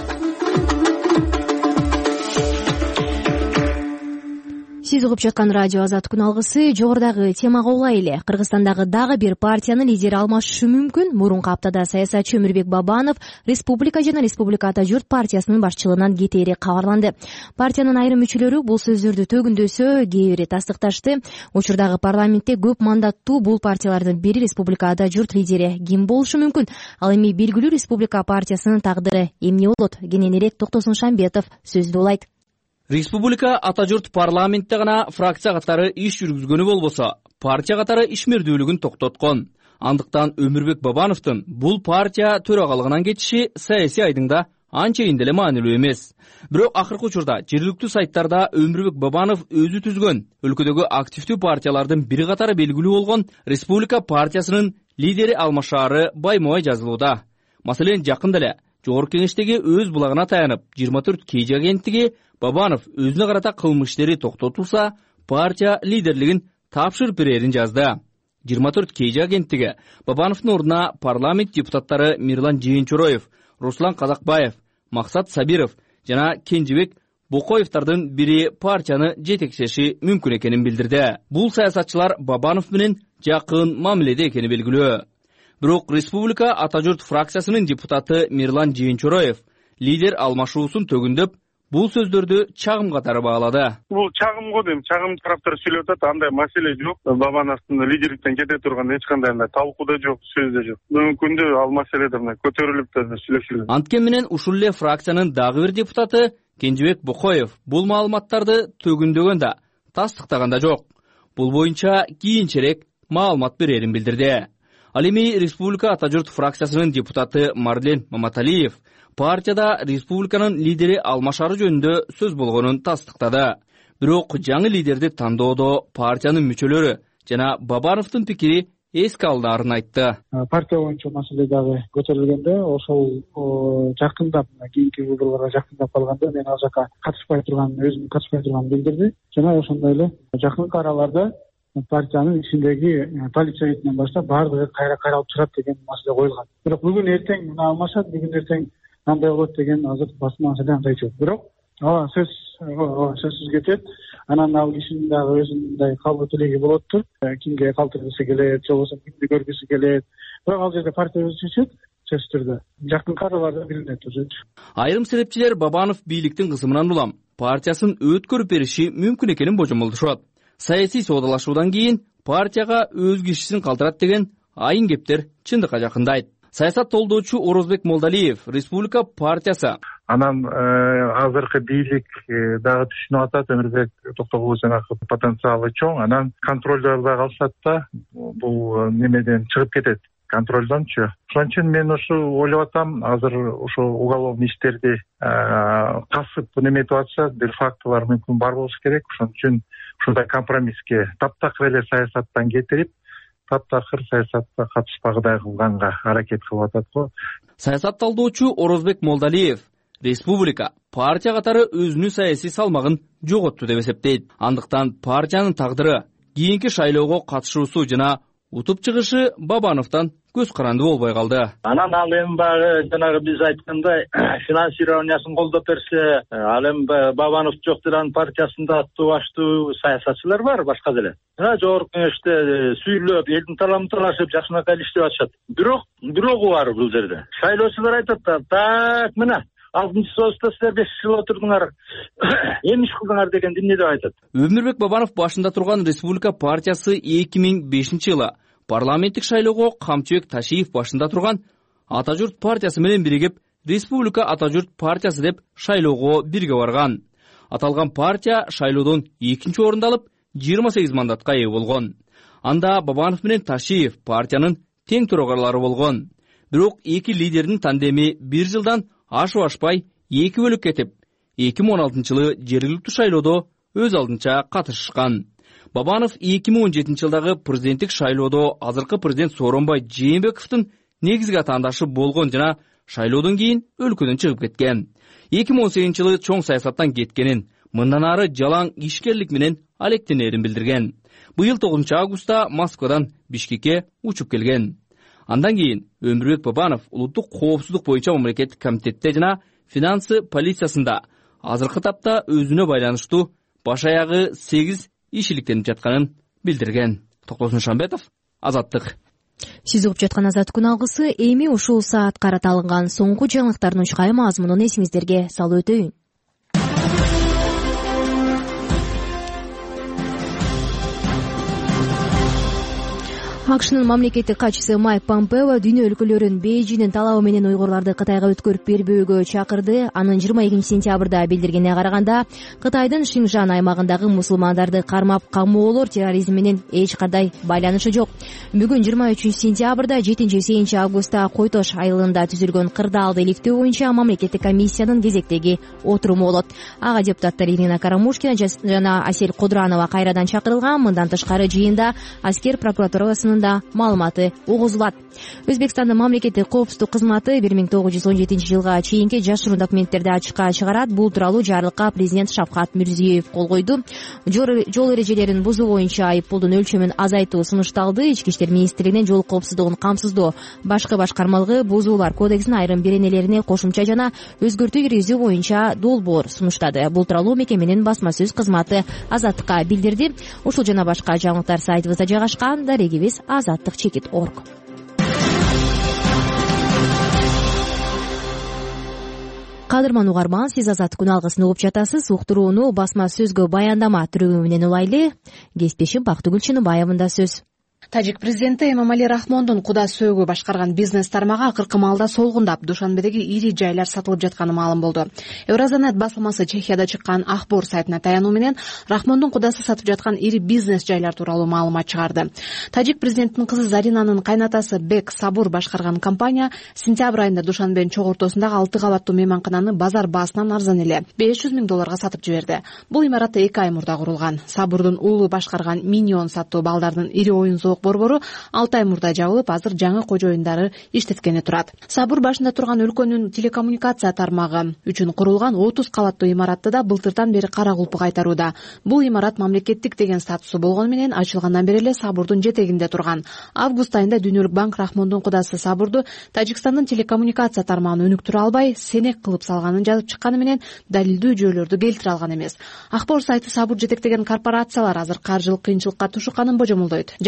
Speaker 2: Сиз угуп жаткан радио Азат күн алгысы. Жогорудагы темага улайлы. Кыргызстандагы дагы бир партиянын лидери алмашышы мүмкүн. Мурунку аптада саясатчы Өмүрбек Бабанов Республика жана Республика Ата журт партиясынын башчылыгынан кетери кабарланды. Партиянын айрым мүчөлөрү бул сөздөрдү төгүндөсө, кээ бири тастыкташты. Учурдагы парламентте көп мандаттуу бул партиялардын бири Республика Ата журт лидери ким болушу мүмкүн? Ал эми белгилүү Республика партиясынын тагдыры эмне болот? Кененирээк Токтосун Шамбетов сөздү улайт.
Speaker 5: Республика Ата журт парламентте гана фракция катары иш жүргүзгөнү болбосо, партия катары ишмердүүлүгүн токтоткон. Андыктан Өмүрбек Бабановдун бул партия төрагалыгынан кетиши саясий айдыңда анчейин деле маанилүү эмес. Бирок акыркы учурда жергиликтүү сайттарда Өмүрбек Бабанов өзү түзгөн өлкөдөгү активдүү партиялардын бири катары белгилүү болгон Республика партиясынын лидери алмашаары байма-бай жазылууда. Маселен, жакында эле Жогорку Кеңештеги өз булагына таянып, жыйырма төрт кей жи агенттиги Бабанов өзүнө карата кылмыш иштери токтотулса, партия лидерлигин тапшырып берерин жазды. жыйырма төрт кей жи агенттиги Бабановдун ордуна парламент депутаттары Мирлан Жээнчороев, Руслан Казакбаев, Максат Сабиров жана Кенжебек Бокоевдардын бири партияны жетекчеши мүмкүн экенин билдирди. Бул саясатчылар Бабанов менен жакын мамиледе экени белгилүү. Бирок Республика Ата журт фракциясынын депутаты Мирлан Жээнчороев лидер алмашуусун төгүндөп, бул сөздөрдү чагым катары баалады.
Speaker 21: Бул чагым го дейм, чагым тараптар сүйлөп атат, андай маселе жок. Бабановдун лидерликтен кете турган эч кандай андай талкуу да жок, сөз да жок. Бүгүнкү күндө ал маселеде мына көтөрүлүп да сүйлөшүлөт.
Speaker 5: Анткени менен ушул эле фракциянын дагы бир депутаты Кенжебек Бокоев бул маалыматтарды төгүндөгөндө тастыктаганда жок. Бул боюнча кийинчерээк маалымат берерин билдирди. Ал эми Республика Ата журт фракциясынын депутаты Марлен Маматалиев партияда республиканын лидери алмашары жөнүндө сөз болгонун тастыктады. Бирок жаңы лидерди тандоодо партиянын мүчөлөрү жана Бабановдун пикири эске алынаарын айтты.
Speaker 15: Партия боюнча маселе дагы көтөрүлгөндө, ошол жакындап, кийинки выборлорго жакындап калганда мен ал жака катышпай турган, өзүм катышпай турганын билдирди. Жана ошондой эле жакынкы араларда партиянын ичиндеги полиция советинен баштап баардыгы кайра кайралып турат деген маселе коюлган. Бирок бүгүн эртең мына алмашат, бүгүн эртең андай болот деген азыр басма маселе андай жок. Бирок ооба сөз сөзсүз кетет. Анан ал кишинин дагы өзүнүн калбы тилеги болоттур. Кимге калтыргысы келет, же болбосо кимди көргүсү келет. Бирок ал жерде партия өзү чечет, сөзсүз түрдө. Жакынкы араларда билинет өзү.
Speaker 5: Айрым серепчилер Бабанов бийликтин кысымынан улам партиясын өткөрүп бериши мүмкүн экенин божомолдошот. Саясий соодалашуудан кийин партияга өз кишисин калтырат деген айын кептер чындыкка жакындайт. Саясат толдоочу Орозбек Молдалиев, Республика партиясы.
Speaker 21: Анан азыркы бийлик дагы түшүнүп атат, Өмүрбек Токтогулов жанагы потенциалы чоң. Анан контролдордо калсат да бул немеден чыгып кетет. Контролдончу. Ошон үчүн мен ушу ойлоп атам, азыр ошо уголовный иштерди касып неметип атса, бир фактылар мүмкүн бар болуш керек. Ошон үчүн ушундай компромисске таптакыр эле саясаттан кетирип, таптакыр саясатка катышпагыдай кылганга аракет кылып атат го.
Speaker 5: Саясат талдоочу Орозбек Молдалиев Республика партия катары өзүнүн саясий салмагын жоготту деп эсептейт. Андыктан партиянын тагдыры, кийинки шайлоого катышуусу жана утуп чыгышы Бабановдон көз каранды болбой калды.
Speaker 3: Анан ал эми баягы жанагы биз айткандай финансированиясын колдоп берсе, ал эми Бабанов жок деле партиясында аттуу баштуу саясатчылар бар башка деле. Жана жогорку кеңеште сүйлөп, элдин таламын талашып, жакшынакай иштеп атышат. Бирок бирогу бар бул жерде. Шайлоочулар айтат да, так мына алтынчы союзда силер беш жыл отурдуңар, эми иш кылдыңар деген эмне деп айтат.
Speaker 5: Өмүрбек Бабанов башында турган Республика партиясы эки миң бешинчи жылы парламенттик шайлоого Камчыбек Ташиев башында турган Ата журт партиясы менен биригип Республика Ата журт партиясы деп шайлоого бирге барган. Аталган партия шайлоодон экинчи орунду алып, жыйырма сегиз мандатка ээ болгон. Анда Бабанов менен Ташиев партиянын тең төрагарлары болгон. Бирок эки лидердин тандеми бир жылдан ашып ашпай эки бөлүк кетип, эки миң он алтынчы жылы жергиликтүү шайлоодо өз алдынча катышышкан. Бабанов эки миң он жетинчи жылдагы президенттик шайлоодо азыркы президент Сооронбай Жээнбековдун негизги атаандашы болгон жана шайлоодон кийин өлкөдөн чыгып кеткен. эки миң он сегизинчи жылы чоң саясаттан кеткенин, мындан ары жалаң ишкерлик менен алектенерин билдирген. Быйыл тогузунчу августта Москвадан Бишкекке учуп келген. Андан кийин Өмүрбек Бабанов улуттук коопсуздук боюнча мамлекеттик комитетте жана финансы полициясында азыркы тапта өзүнө байланыштуу баш аягы сегиз иш иликтенип жатканын билдирген. Токтосун Шамбетов, Азаттык.
Speaker 2: Сиз угуп жаткан Азаттык күн алгысы эми ушул саат карата алынган соңку жаңылыктардын учкай мазмунун эсиңиздерге салып өтөйүн. АКШнын мамлекеттик катчысы Майк Помпео дүйнө өлкөлөрүн Бейжиңдин талабы менен уйгурларды Кытайга өткөрүп бербөөгө чакырды. Анын жыйырма экинчи сентябрда билдиргенине караганда, Кытайдын Шинжан аймагындагы мусулмандарды кармап камоолор терроризм менен эч кандай байланышы жок. Бүгүн жыйырма үчүнчү сентябрда жетинчи сегизинчи августта Койтош айылында түзүлгөн кырдаалды иликтөө боюнча мамлекеттик комиссиянын кезектеги отуруму болот. Ага депутаттар Ирина Карамушкина жана Асель Кодранова кайрадан чакырылган. Мындан тышкары жыйында аскер прокуратурасынын да маалыматы угузулат. Өзбекстандын мамлекеттик коопсуздук кызматы бир миң тогуз жүз он жетинчи жылга чейинки жашыруун документтерди ачыкка чыгарат. Бул тууралуу жарлыкка президент Шавкат Мирзиёев кол койду. Жол эрежелерин бузуу боюнча айыппулдун өлчөмүн азайтуу сунушталды. Ички иштер министрлигинин жол коопсуздугун камсыздоо башкы башкармалыгы бузуулар кодексинин айрым беренелерине кошумча жана өзгөртүү киргизүү боюнча долбоор сунуштады. Бул тууралуу мекеменин басма сөз кызматы Азаттыкка билдирди. Ушул жана башка жаңылыктар сайтыбызда жайгашкан. Дарегибиз азаттык чекит точка орг. Кадырман угарман, сиз Азаттык күн алгысын угуп жатасыз. Уктурууну басма сөзгө баяндама түрүгү менен улайлы. Кесиптешим Бактыгүл Чыныбаевында сөз.
Speaker 22: Тажик президенти Эмомали Рахмондун куда сөөгү башкарган бизнес тармагы акыркы маалда солгундап, Душанбедеги ири жайлар сатылып жатканы маалым болду. Евразанет басылмасы Чехияда чыккан Ахбор сайтына таянуу менен Рахмондун кудасы сатып жаткан ири бизнес жайлар тууралуу маалымат чыгарды. Тажик президентинин кызы Заринанын кайнатасы Бек Сабур башкарган компания сентябрь айында Душанбенин чок ортосундагы алты кабаттуу мейманкананы базар баасынан арзан эле беш жүз миң долларга сатып жиберди. Бул имаратты эки ай мурда курулган. Сабурдун уулу башкарган Миньон саттуу балдардын ири оюн борбору алты ай мурда жабылып, азыр жаңы кожоюндары иштеткени турат. Сабур башында турган өлкөнүн телекоммуникация тармагы үчүн курулган отуз кабаттуу имаратты да былтырдан бери кара кулпу кайтарууда. Бул имарат мамлекеттик деген статусу болгону менен ачылгандан бери эле Сабурдун жетегинде турган. Август айында Дүйнөлүк банк Рахмондун кудасы Сабурду Тажикстандын телекоммуникация тармагын өнүктүрө албай, сенек кылып салганын жазып чыкканы менен далилдүү жөөлөрдү келтире алган эмес. Ахбор сайты Сабур жетектеген корпорациялар азыр каржылык кыйынчылыкка тушукканын божомолдойт. Жакында эле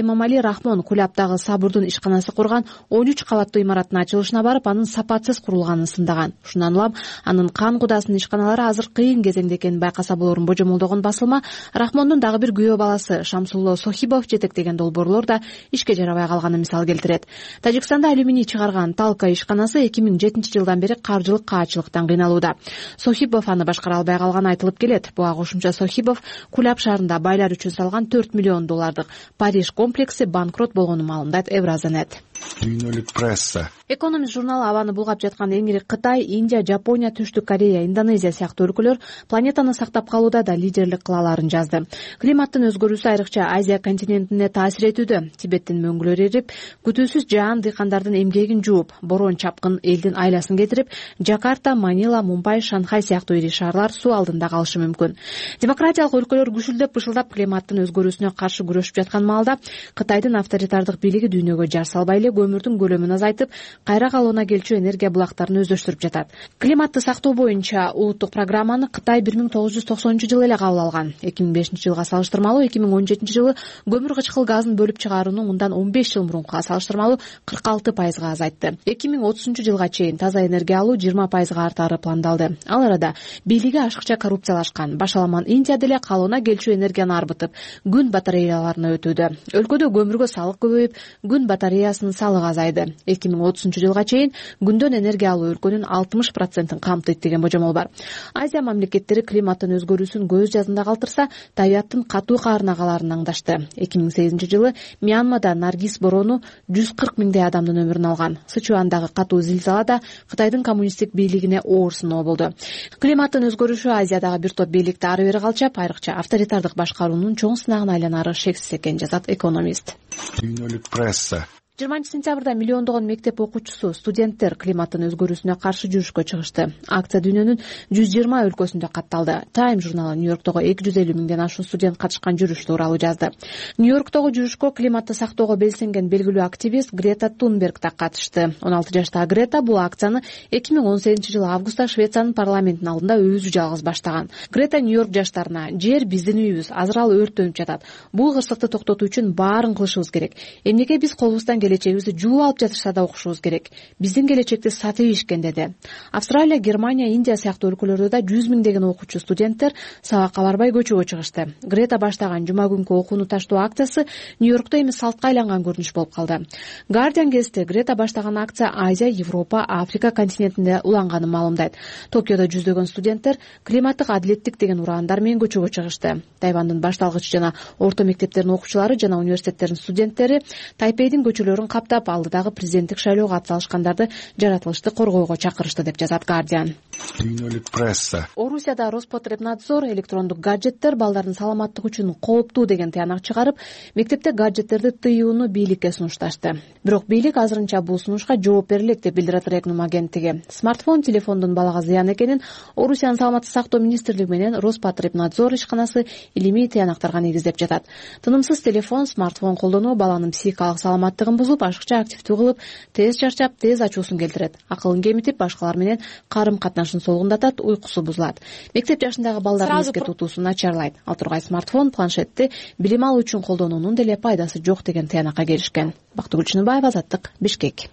Speaker 22: Эмомали Рахмон Кулябдагы Сабурдун ишканасы курган он үч кабаттуу имараттын ачылышына барып, анын сапатсыз курулганын сындаган. Ушундан улам анын кан кудасынын ишканалары азыр кыйын кезеңде экенин байкаса болорун божомолдогон басылма Рахмондун дагы бир күйөө баласы Шамсулло Сохибов жетектеген долбоорлор да ишке жарабай калганын мисал келтирет. Тажикстанда алюминий чыгарган Талка ишканасы эки миң жетинчи жылдан бери каржылык каачылыктан кыйналууда. Сохибов аны башкара албай калганы айтылып келет. Буга кошумча Сохибов Куляб шаарында байлар үчүн салган төрт миллион доллардык Париж комплекси банкрот болгонун маалымдайт Евразанет.
Speaker 7: Дүйнөлүк пресса.
Speaker 22: Экономист журналы абаны булгап жаткан эң ири Кытай, Индия, Жапония, Түштүк Корея, Индонезия сыяктуу өлкөлөр планетаны сактап калууда да лидерлик кыла аларын жазды. Климаттын өзгөрүүсү айрыкча Азия континентине таасир этүүдө. Тибеттин мөңгүлөрү эрип, күтүүсүз жаан дыйкандардын эмгегин жууп, борон чапкын элдин айласын кетирип, Жакарта, Манила, Мумбай, Шанхай сыяктуу ири шаарлар суу алдында калышы мүмкүн. Демократиялык өлкөлөр күшүлдөп бышылдап климаттын өзгөрүүсүнө каршы күрөшүп жаткан маалда Кытайдын авторитардык билиги дүйнөгө жар салбай эле көмүрдүн көлөмүн азайтып, кайра калууна келчү энергия булактарын өздөштүрүп жатат. Климатты сактоо боюнча улуттук программаны Кытай бир миң тогуз жүз токсонунчу жылы эле кабыл алган. эки миң бешинчи жылга салыштырмалуу эки миң он жетинчи жылы көмүр кычкыл газын бөлүп чыгарууну мындан он беш жыл мурункуга салыштырмалуу кырк алты пайызга азайтты. эки миң отузунчу жылга чейин таза энергия алуу жыйырма пайызга артаары пландалды. Ал арада бийлиги ашыкча коррупциялашкан. Башаламан Индия деле калууна келчү энергияны арбытып, күн батареяларына өтүүдө. Өлкөдө көмүргө салык көбөйүп, күн батареясынын салыгы азайды. эки миң отузунчу жылга чейин күндөн энергия алуу өлкөнүн алтымыш процентин камтыйт деген божомол бар. Азия мамлекеттери климаттын өзгөрүүсүн көз жазында калтырса, табияттын катуу каарына каларын аңдашты. эки миң сегизинчи жылы Мьянмада Наргиз бороону жүз кырк миңдей адамдын өмүрүн алган. Сычуандагы катуу зилзала да Кытайдын коммунисттик бийлигине оор сыноо болду. Климаттын өзгөрүшү Азиядагы бир топ бийликти ары бери калчап, айрыкча авторитардык башкаруунун чоң сынагына айланары шексиз экен, жазат экономист.
Speaker 7: Дүйнөлүк пресса.
Speaker 22: жыйырманчы сентябрда миллиондогон мектеп окуучусу, студенттер климаттын өзгөрүүсүнө каршы жүрүшкө чыгышты. Акция дүйнөнүн жүз жыйырма өлкөсүндө катталды. Time журналы Нью-Йорктогу эки жүз элүү миңден ашуун студент катышкан жүрүш тууралуу жазды. Нью-Йорктогу жүрүшкө климатты сактоого белсенген белгилүү активист Грета Тунберг да катышты. он алты жаштагы Грета бул акцияны эки миң он сегизинчи жылы августта Швециянын парламентинин алдында өзү жалгыз баштаган. Грета Нью-Йорк жаштарына: жер биздин үйүбүз, азыр ал өрттөнүп жатат. Бул кырсыкты токтотуу үчүн баарын кылышыбыз керек. Эмнеге биз колубуздан келечегибизди жууп алып жатышса да окушубуз керек. Биздин келечекти сатып ийишкен, деди. Австралия, Германия, Индия сыяктуу өлкөлөрдө да жүз миңдеген окуучу, студенттер сабакка барбай көчөгө чыгышты. Грета баштаган жума күнкү окууну таштоо акциясы Нью-Йоркто эми салтка айланган көрүнүш болуп калды. Guardian гезити Грета баштаган акция Азия, Европа, Африка континентинде уланганын маалымдайт. Токиодо жүздөгөн студенттер климаттык адилеттик деген ураандар менен көчөгө чыгышты. Тайвандын башталгыч жана орто мектептеринин окуучулары жана университеттердин студенттери Тайпейдин көчөлөрүн каптап, алдыдагы президенттик шайлоого атсалышкандарды жаратылышты коргоого чакырышты, деп жазат Guardian.
Speaker 7: Дүйнөлүк пресса.
Speaker 22: Орусияда Роспотребнадзор электрондук гаджеттер балдардын саламаттыгы үчүн кооптуу деген тыянак чыгарып, мектепте гаджеттерди тыюуну бийликке сунушташты. Бирок бийлик азырынча бул сунушка жооп берилет, деп билдирет Регнум агенттиги. Смартфон, телефондун балага зыян экенин Орусиянын саламаттык сактоо министрлиги менен Роспотребнадзор ишканасы илимий тыянактарга негиздеп жатат. Тынымсыз телефон, смартфон колдонуу баланын психикалык саламаттыгын бузуп, ашыкча активдүү кылып, тез чарчап, тез ачуусун келтирет. Акылын кемитип, башкалар менен карым-катнашын солгундатат, уйкусу бузулат. Мектеп жашындагы балдардын эске тутуусун начарлайт. Ал тургай смартфон, планшетти билим алуу үчүн колдонуунун деле пайдасы жок деген тыянакка келишкен. Бактыгүл Чыныбаева, Азаттык, Бишкек.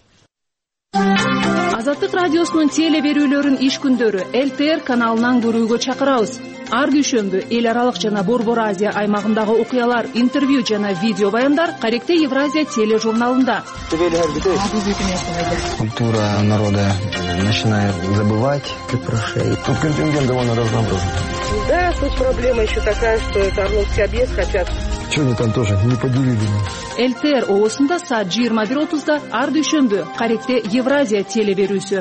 Speaker 8: Азаттык радиосунун теле берүүлөрүн иш күндөрү Эл Т Р каналынан көрүүгө чакырабыз. Ар дүйшөмбү эл аралык жана Борбор Азия аймагындагы окуялар, интервью жана видео баяндар Каректе Евразия тележурналында.
Speaker 23: Культура народа начинает забывать про шеи. Тут контингент довольно разнообразный.
Speaker 24: Да, тут проблема еще такая, что это Орловский объезд хотят.
Speaker 23: Что они там тоже не поделили?
Speaker 8: Эл Т Р оосунда саат жыйырма бир отузда ар дүйшөмбү Каректе Евразия теле берүүсү.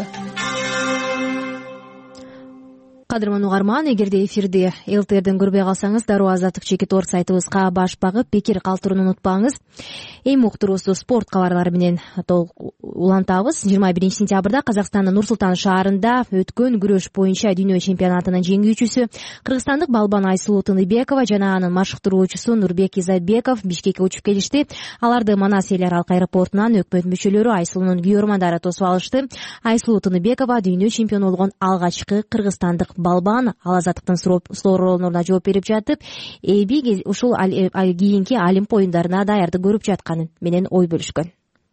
Speaker 2: Кадырман угарман, эгерде эфирди Эл Т Рден көрбөй калсаңыз, дароо Азаттык чекит орг сайтыбызга баш багып, пикир калтырууну унутпаңыз. Эң муктуруусу спорт кабарлары менен улантабыз. жыйырма биринчи сентябрда Казакстандын Нур-Султан шаарында өткөн күрөш боюнча дүйнө чемпионатынын жеңүүчүсү кыргызстандык балбан Айсулуу Тыныбекова жана анын машыктыруучусу Нурбек Изабеков Бишкекке учуп келишти. Аларды Манас эл аралык аэропортунан өкмөт мүчөлөрү, Айсулуунун күйөрмандары тосуп алышты. Айсулуу Тыныбекова дүйнө чемпиону болгон алгачкы кыргызстандык балбан ал азаттыктын сурооноруна жооп берип жатып эби ушул кийинки Олимп оюндарына даярдык көрүп жатканы менен ой бөлүшкөн.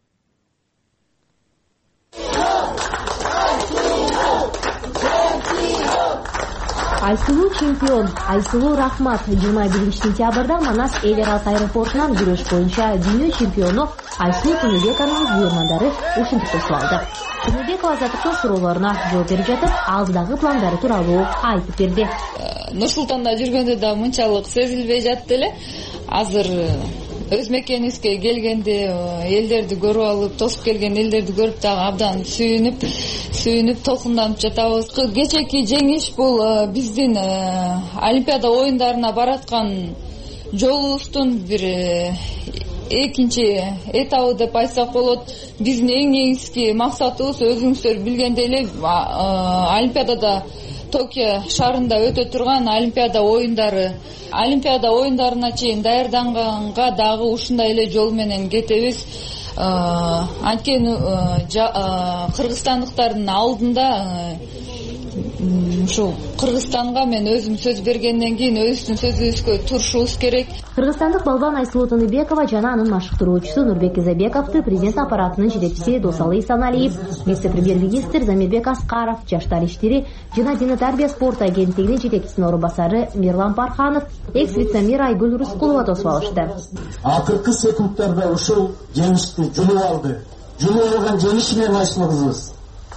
Speaker 2: Айсулуу чемпион, Айсулуу рахмат. жыйырма биринчи сентябрда Манас эл аралык аэропортунан күрөш боюнча дүйнө чемпиону Айсулуу Тыныбекованын күйөрмандары ушинтип кошуп алды. Тыныбекова азаттыктын суроолоруна жооп берип жатып, алдыдагы пландары тууралуу айтып берди.
Speaker 16: Нур-Султанда жүргөндө да мынчалык сезилбей жатты эле. Азыр өз мекенибизге келгенде элдерди көрүп алып, тосуп келген элдерди көрүп дагы абдан сүйүнүп, сүйүнүп толкунданып жатабыз. Кечээки жеңиш бул биздин Олимпиада оюндарына бараткан жолубуздун бир экинчи этабы деп айтсак болот. Биздин эң негизги максатыбыз өзүңүздөр билгендей эле Олимпиадада Токио шаарында өтө турган Олимпиада оюндары. Олимпиада оюндарына чейин даярданганга дагы ушундай эле жол менен кетебиз. Анткени кыргызстандыктардын алдында ушул Кыргызстанга мен өзүм сөз бергенден кийин өзүбүздүн сөзүбүзгө турушубуз керек.
Speaker 2: Кыргызстандык балбан Айсулуу Тыныбекова жана анын машыктыруучусу Нурбек Изабековду президент аппаратынын жетекчиси Досалы Исаналиев, вице-премьер-министр Замирбек Аскаров, жаштар иштери жана дене тарбия спорт агенттигинин жетекчисинин орун басары Мирлан Парханов, экс-вице-мэр Айгүл Рыскулова тосуп алышты.
Speaker 6: Акыркы секундтарда ушул жеңишти жулуп алды. Жулуп алган жеңиш менен Айсулуу кызыбыз.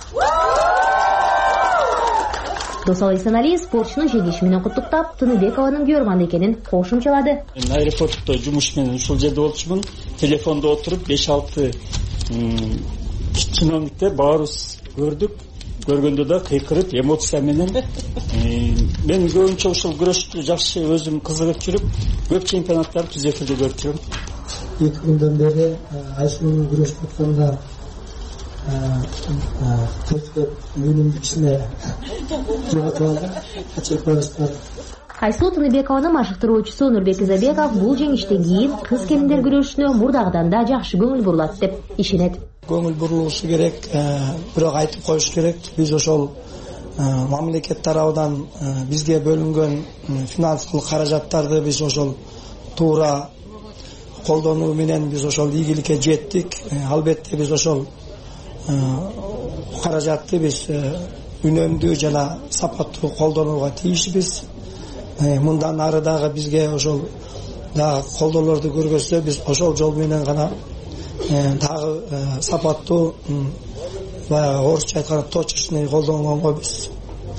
Speaker 6: Досалы Исаналиев спортчунун жеңиши менен куттуктап, Тыныбекованын күйөрманы экенин кошумчалады.
Speaker 9: Мен аэропортто жумуш менен ушул жерде болчумун. Телефондо отуруп беш алты чиновниктер баарыбыз көрдүк. Көргөндө да кыйкырып, эмоция менен. Мен көбүнчө ушул күрөштү жакшы өзүм кызыгып жүрүп, көп чемпионаттарды түзөтүлдү көрүп жүрөм.
Speaker 6: эки күндөн бери Айсулуу күрөшүп атканда көзгөп үйүнүн ичине жоготуп алды. Ачып коюштар.
Speaker 2: Айсулуу Тыныбекованын машыктыруучусу Нурбек Изабеков бул жеңиштен кийин кыз келиндер күрөшүнө мурдагыдан да жакшы көңүл бурулат деп ишенет.
Speaker 6: Көңүл бурулушу керек, бирок айтып коюш керек, биз ошол мамлекет тарабынан бизге бөлүнгөн финансылык каражаттарды биз ошол туура колдонуу менен биз ошол ийгиликке жеттик. Албетте биз ошол каражатты биз үнөмдүү жана сапаттуу колдонууга тийишбиз. Мындан ары дагы бизге ошол дагы колдоолорду көргөзсө, биз ошол жол менен гана дагы сапаттуу, баягы орусча айтканда точечный колдонгонго биз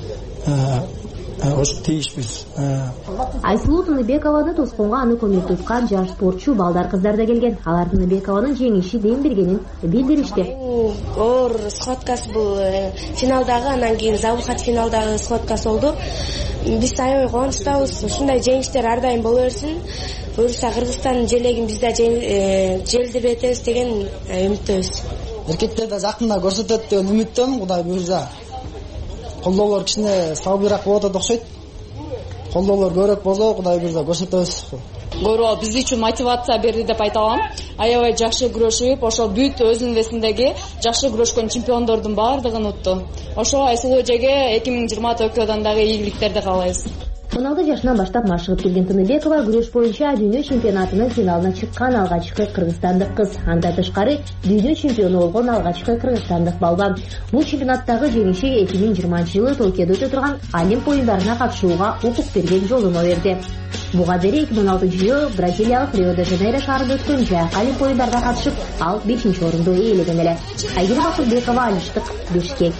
Speaker 6: ошо тийишпиз.
Speaker 2: Айсулуу Тыныбекованы тосконго аны көмөк туткан жаш спортчу балдар кыздар да келген. Алар Тыныбекованын жеңиши дем бергенин билдиришти.
Speaker 10: Оор схваткасы бул финалдагы, анан кийин Забухат финалдагы схваткасы болду. Биз аябай кубанычтабыз. Ушундай жеңиштер ар дайым боло берсин. Буюрса Кыргызстандын желегин биз да желдирбетебиз деген үмүттөбүз.
Speaker 6: Эркектерди жакында көрсөтөт деген үмүттөмүн, Кудай буйрса. Колдоолор кичине салбыраак болот деп окшойт. Колдоолор көбүрөөк болсо, Кудай буйрса көрсөтөбүз.
Speaker 11: Көрүү биз үчүн мотивация берди деп айта алам. Аябай жакшы күрөшүп, ошол бүт өзүнүн весиндеги жакшы күрөшкөн чемпиондордун баардыгын утту. Ошо Айсулуу эжеге эки миң жыйырма Токиодон дагы ийгиликтерди каалайбыз.
Speaker 2: он алты жашынан баштап машыгып келген Тыныбекова күрөш боюнча дүйнө чемпионатынын финалына чыккан алгачкы кыргызстандык кыз. Андан тышкары дүйнө чемпиону болгон алгачкы кыргызстандык балбан. Бул чемпионаттагы жеңиши эки миң жыйырманчы жылы Токиодо өтө турган Олимп оюндарына катышууга укук берген жолума берди. Буга дейин эки миң он алтынчы жылы Бразилиялык Рио-де-Жанейро шаарында өткөн жайык Олимп оюндарына катышып, ал бешинчи орунду ээлеген эле. Айгүл Бакырбекова, Алиштык, Бишкек.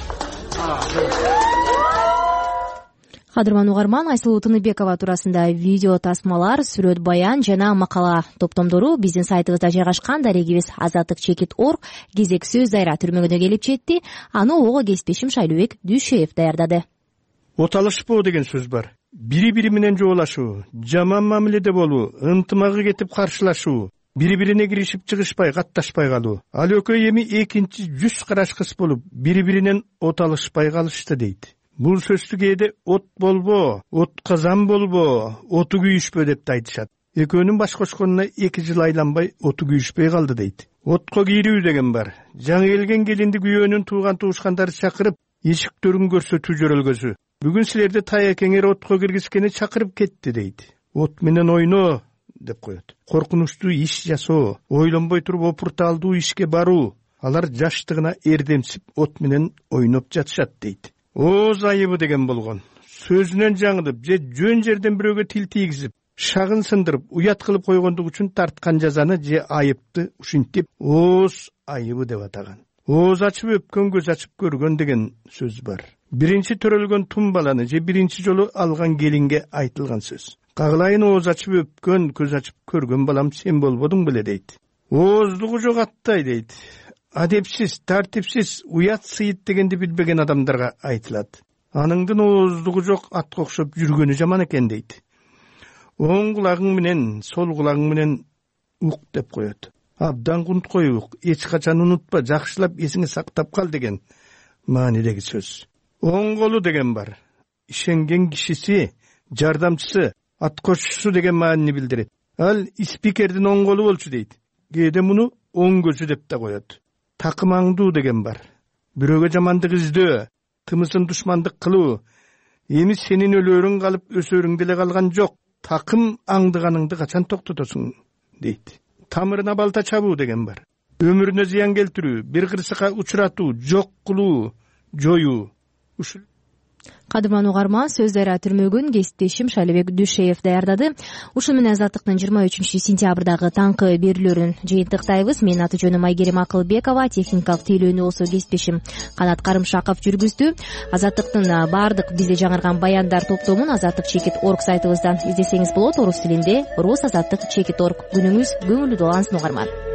Speaker 2: Кадырман угарман, Айсулуу Тыныбекова туурасында видео тасмалар, сүрөт баян жана макала топтомдору биздин сайтыбызда жайгашкан. Дарегибиз азаттык чекит точка орг. Кезек сөз дайра түрмөгүнө келип жетти. Аны ого кесиптешим Шайлообек Дүйшөев даярдады.
Speaker 25: Оталышпоо деген сөз бар. Бири-бири менен жоолашуу, жаман мамиледе болуу, ынтымагы кетип каршылашуу, бири-бирине киришип чыгышпай, катташпай калуу. Ал экөө эми экинчи жүз караш кыз болуп, бири-биринен оталышпай калышты дейт. Бул сөздү кээде от болбо, от казан болбо, оту күйүшпө деп да айтышат. Экөөнүн баш кошконуна эки жыл айланбай оту күйүшпөй калды дейт. Отко кийрүү деген бар. Жаңы келген келинди күйөөнүн тууган туушкандары чакырып, эшиктерин көрсөтүү жөрөлгөсү. бүгүн силерди таякеңер отко киргизгени чакырып кетти дейт. От менен ойно деп коет. Коркунучтуу иш жасоо, ойлонбой туруп опурталдуу ишке баруу, алар жаштыгына эрдемсип от менен ойноп жатышат дейт. Ооз айыбы деген болгон. Сөзүнөн жаңылып же жөн жерден бирөөгө тил тийгизип, шагын сындырып, уят кылып койгондук үчүн тарткан жазаны же айыпты ушинтип ооз айыбы деп атаган. Ооз ачып өпкөн көз ачып көргөн деген сөз бар. Биринчи төрөлгөн тум баланы же биринчи жолу алган келинге айтылган сөз. Кагылайын ооз ачып өпкөн көз ачып көргөн балам сен болбодуң беле дейт. Ооздугу жок аттай дейт. Адепсиз, тартипсиз, уят сыйыт дегенди билбеген адамдарга айтылат. Аныңдын ооздугу жок атка окшоп жүргөнү жаман экен дейт. Оң кулагың менен, сол кулагың менен ук деп коет. Абдан кунткой ук, эч качан унутпа, жакшылап эсиңе сактап кал деген маанидеги сөз. Оң колу деген бар. Ишенген кишиси, жардамчысы, ат кошчусу деген маанини билдирет. Ал спикердин оң колу болчу дейт. Кээде муну оң көзү деп да коет. Такымаңдуу деген бар. Бирөөгө жамандык издөө, тымысын душмандык кылуу. Эми сенин өлөрүң калып өсөрүң деле калган жок. Такым аңдыганыңды качан токтотосуң дейт. Тамырына балта чабуу деген бар. Өмүрүнө зыян келтирүү, бир кырсыкка учуратуу, жок кылуу, жоюу. Ушул
Speaker 2: Кадырман угарма, сөздөр түрмөгүн кесиптешим Шайлебек Дүшеев даярдады. Ушун менен Азаттыктын жыйырма үчүнчү сентябрдагы таңкы берүүлөрүн жыйынтыктайбыз. Менин аты жөнүм Айгерим Акылбекова, техникалык тейлөөнү болсо кесиптешим Канат Карымшаков жүргүздү. Азаттыктын баардык бизде жаңырган баяндар топтомун азаттык чекит орг сайтыбыздан издесеңиз болот. Орус тилинде Рус азаттык чекит орг. Күнүңүз көңүлдүү болсун угарман.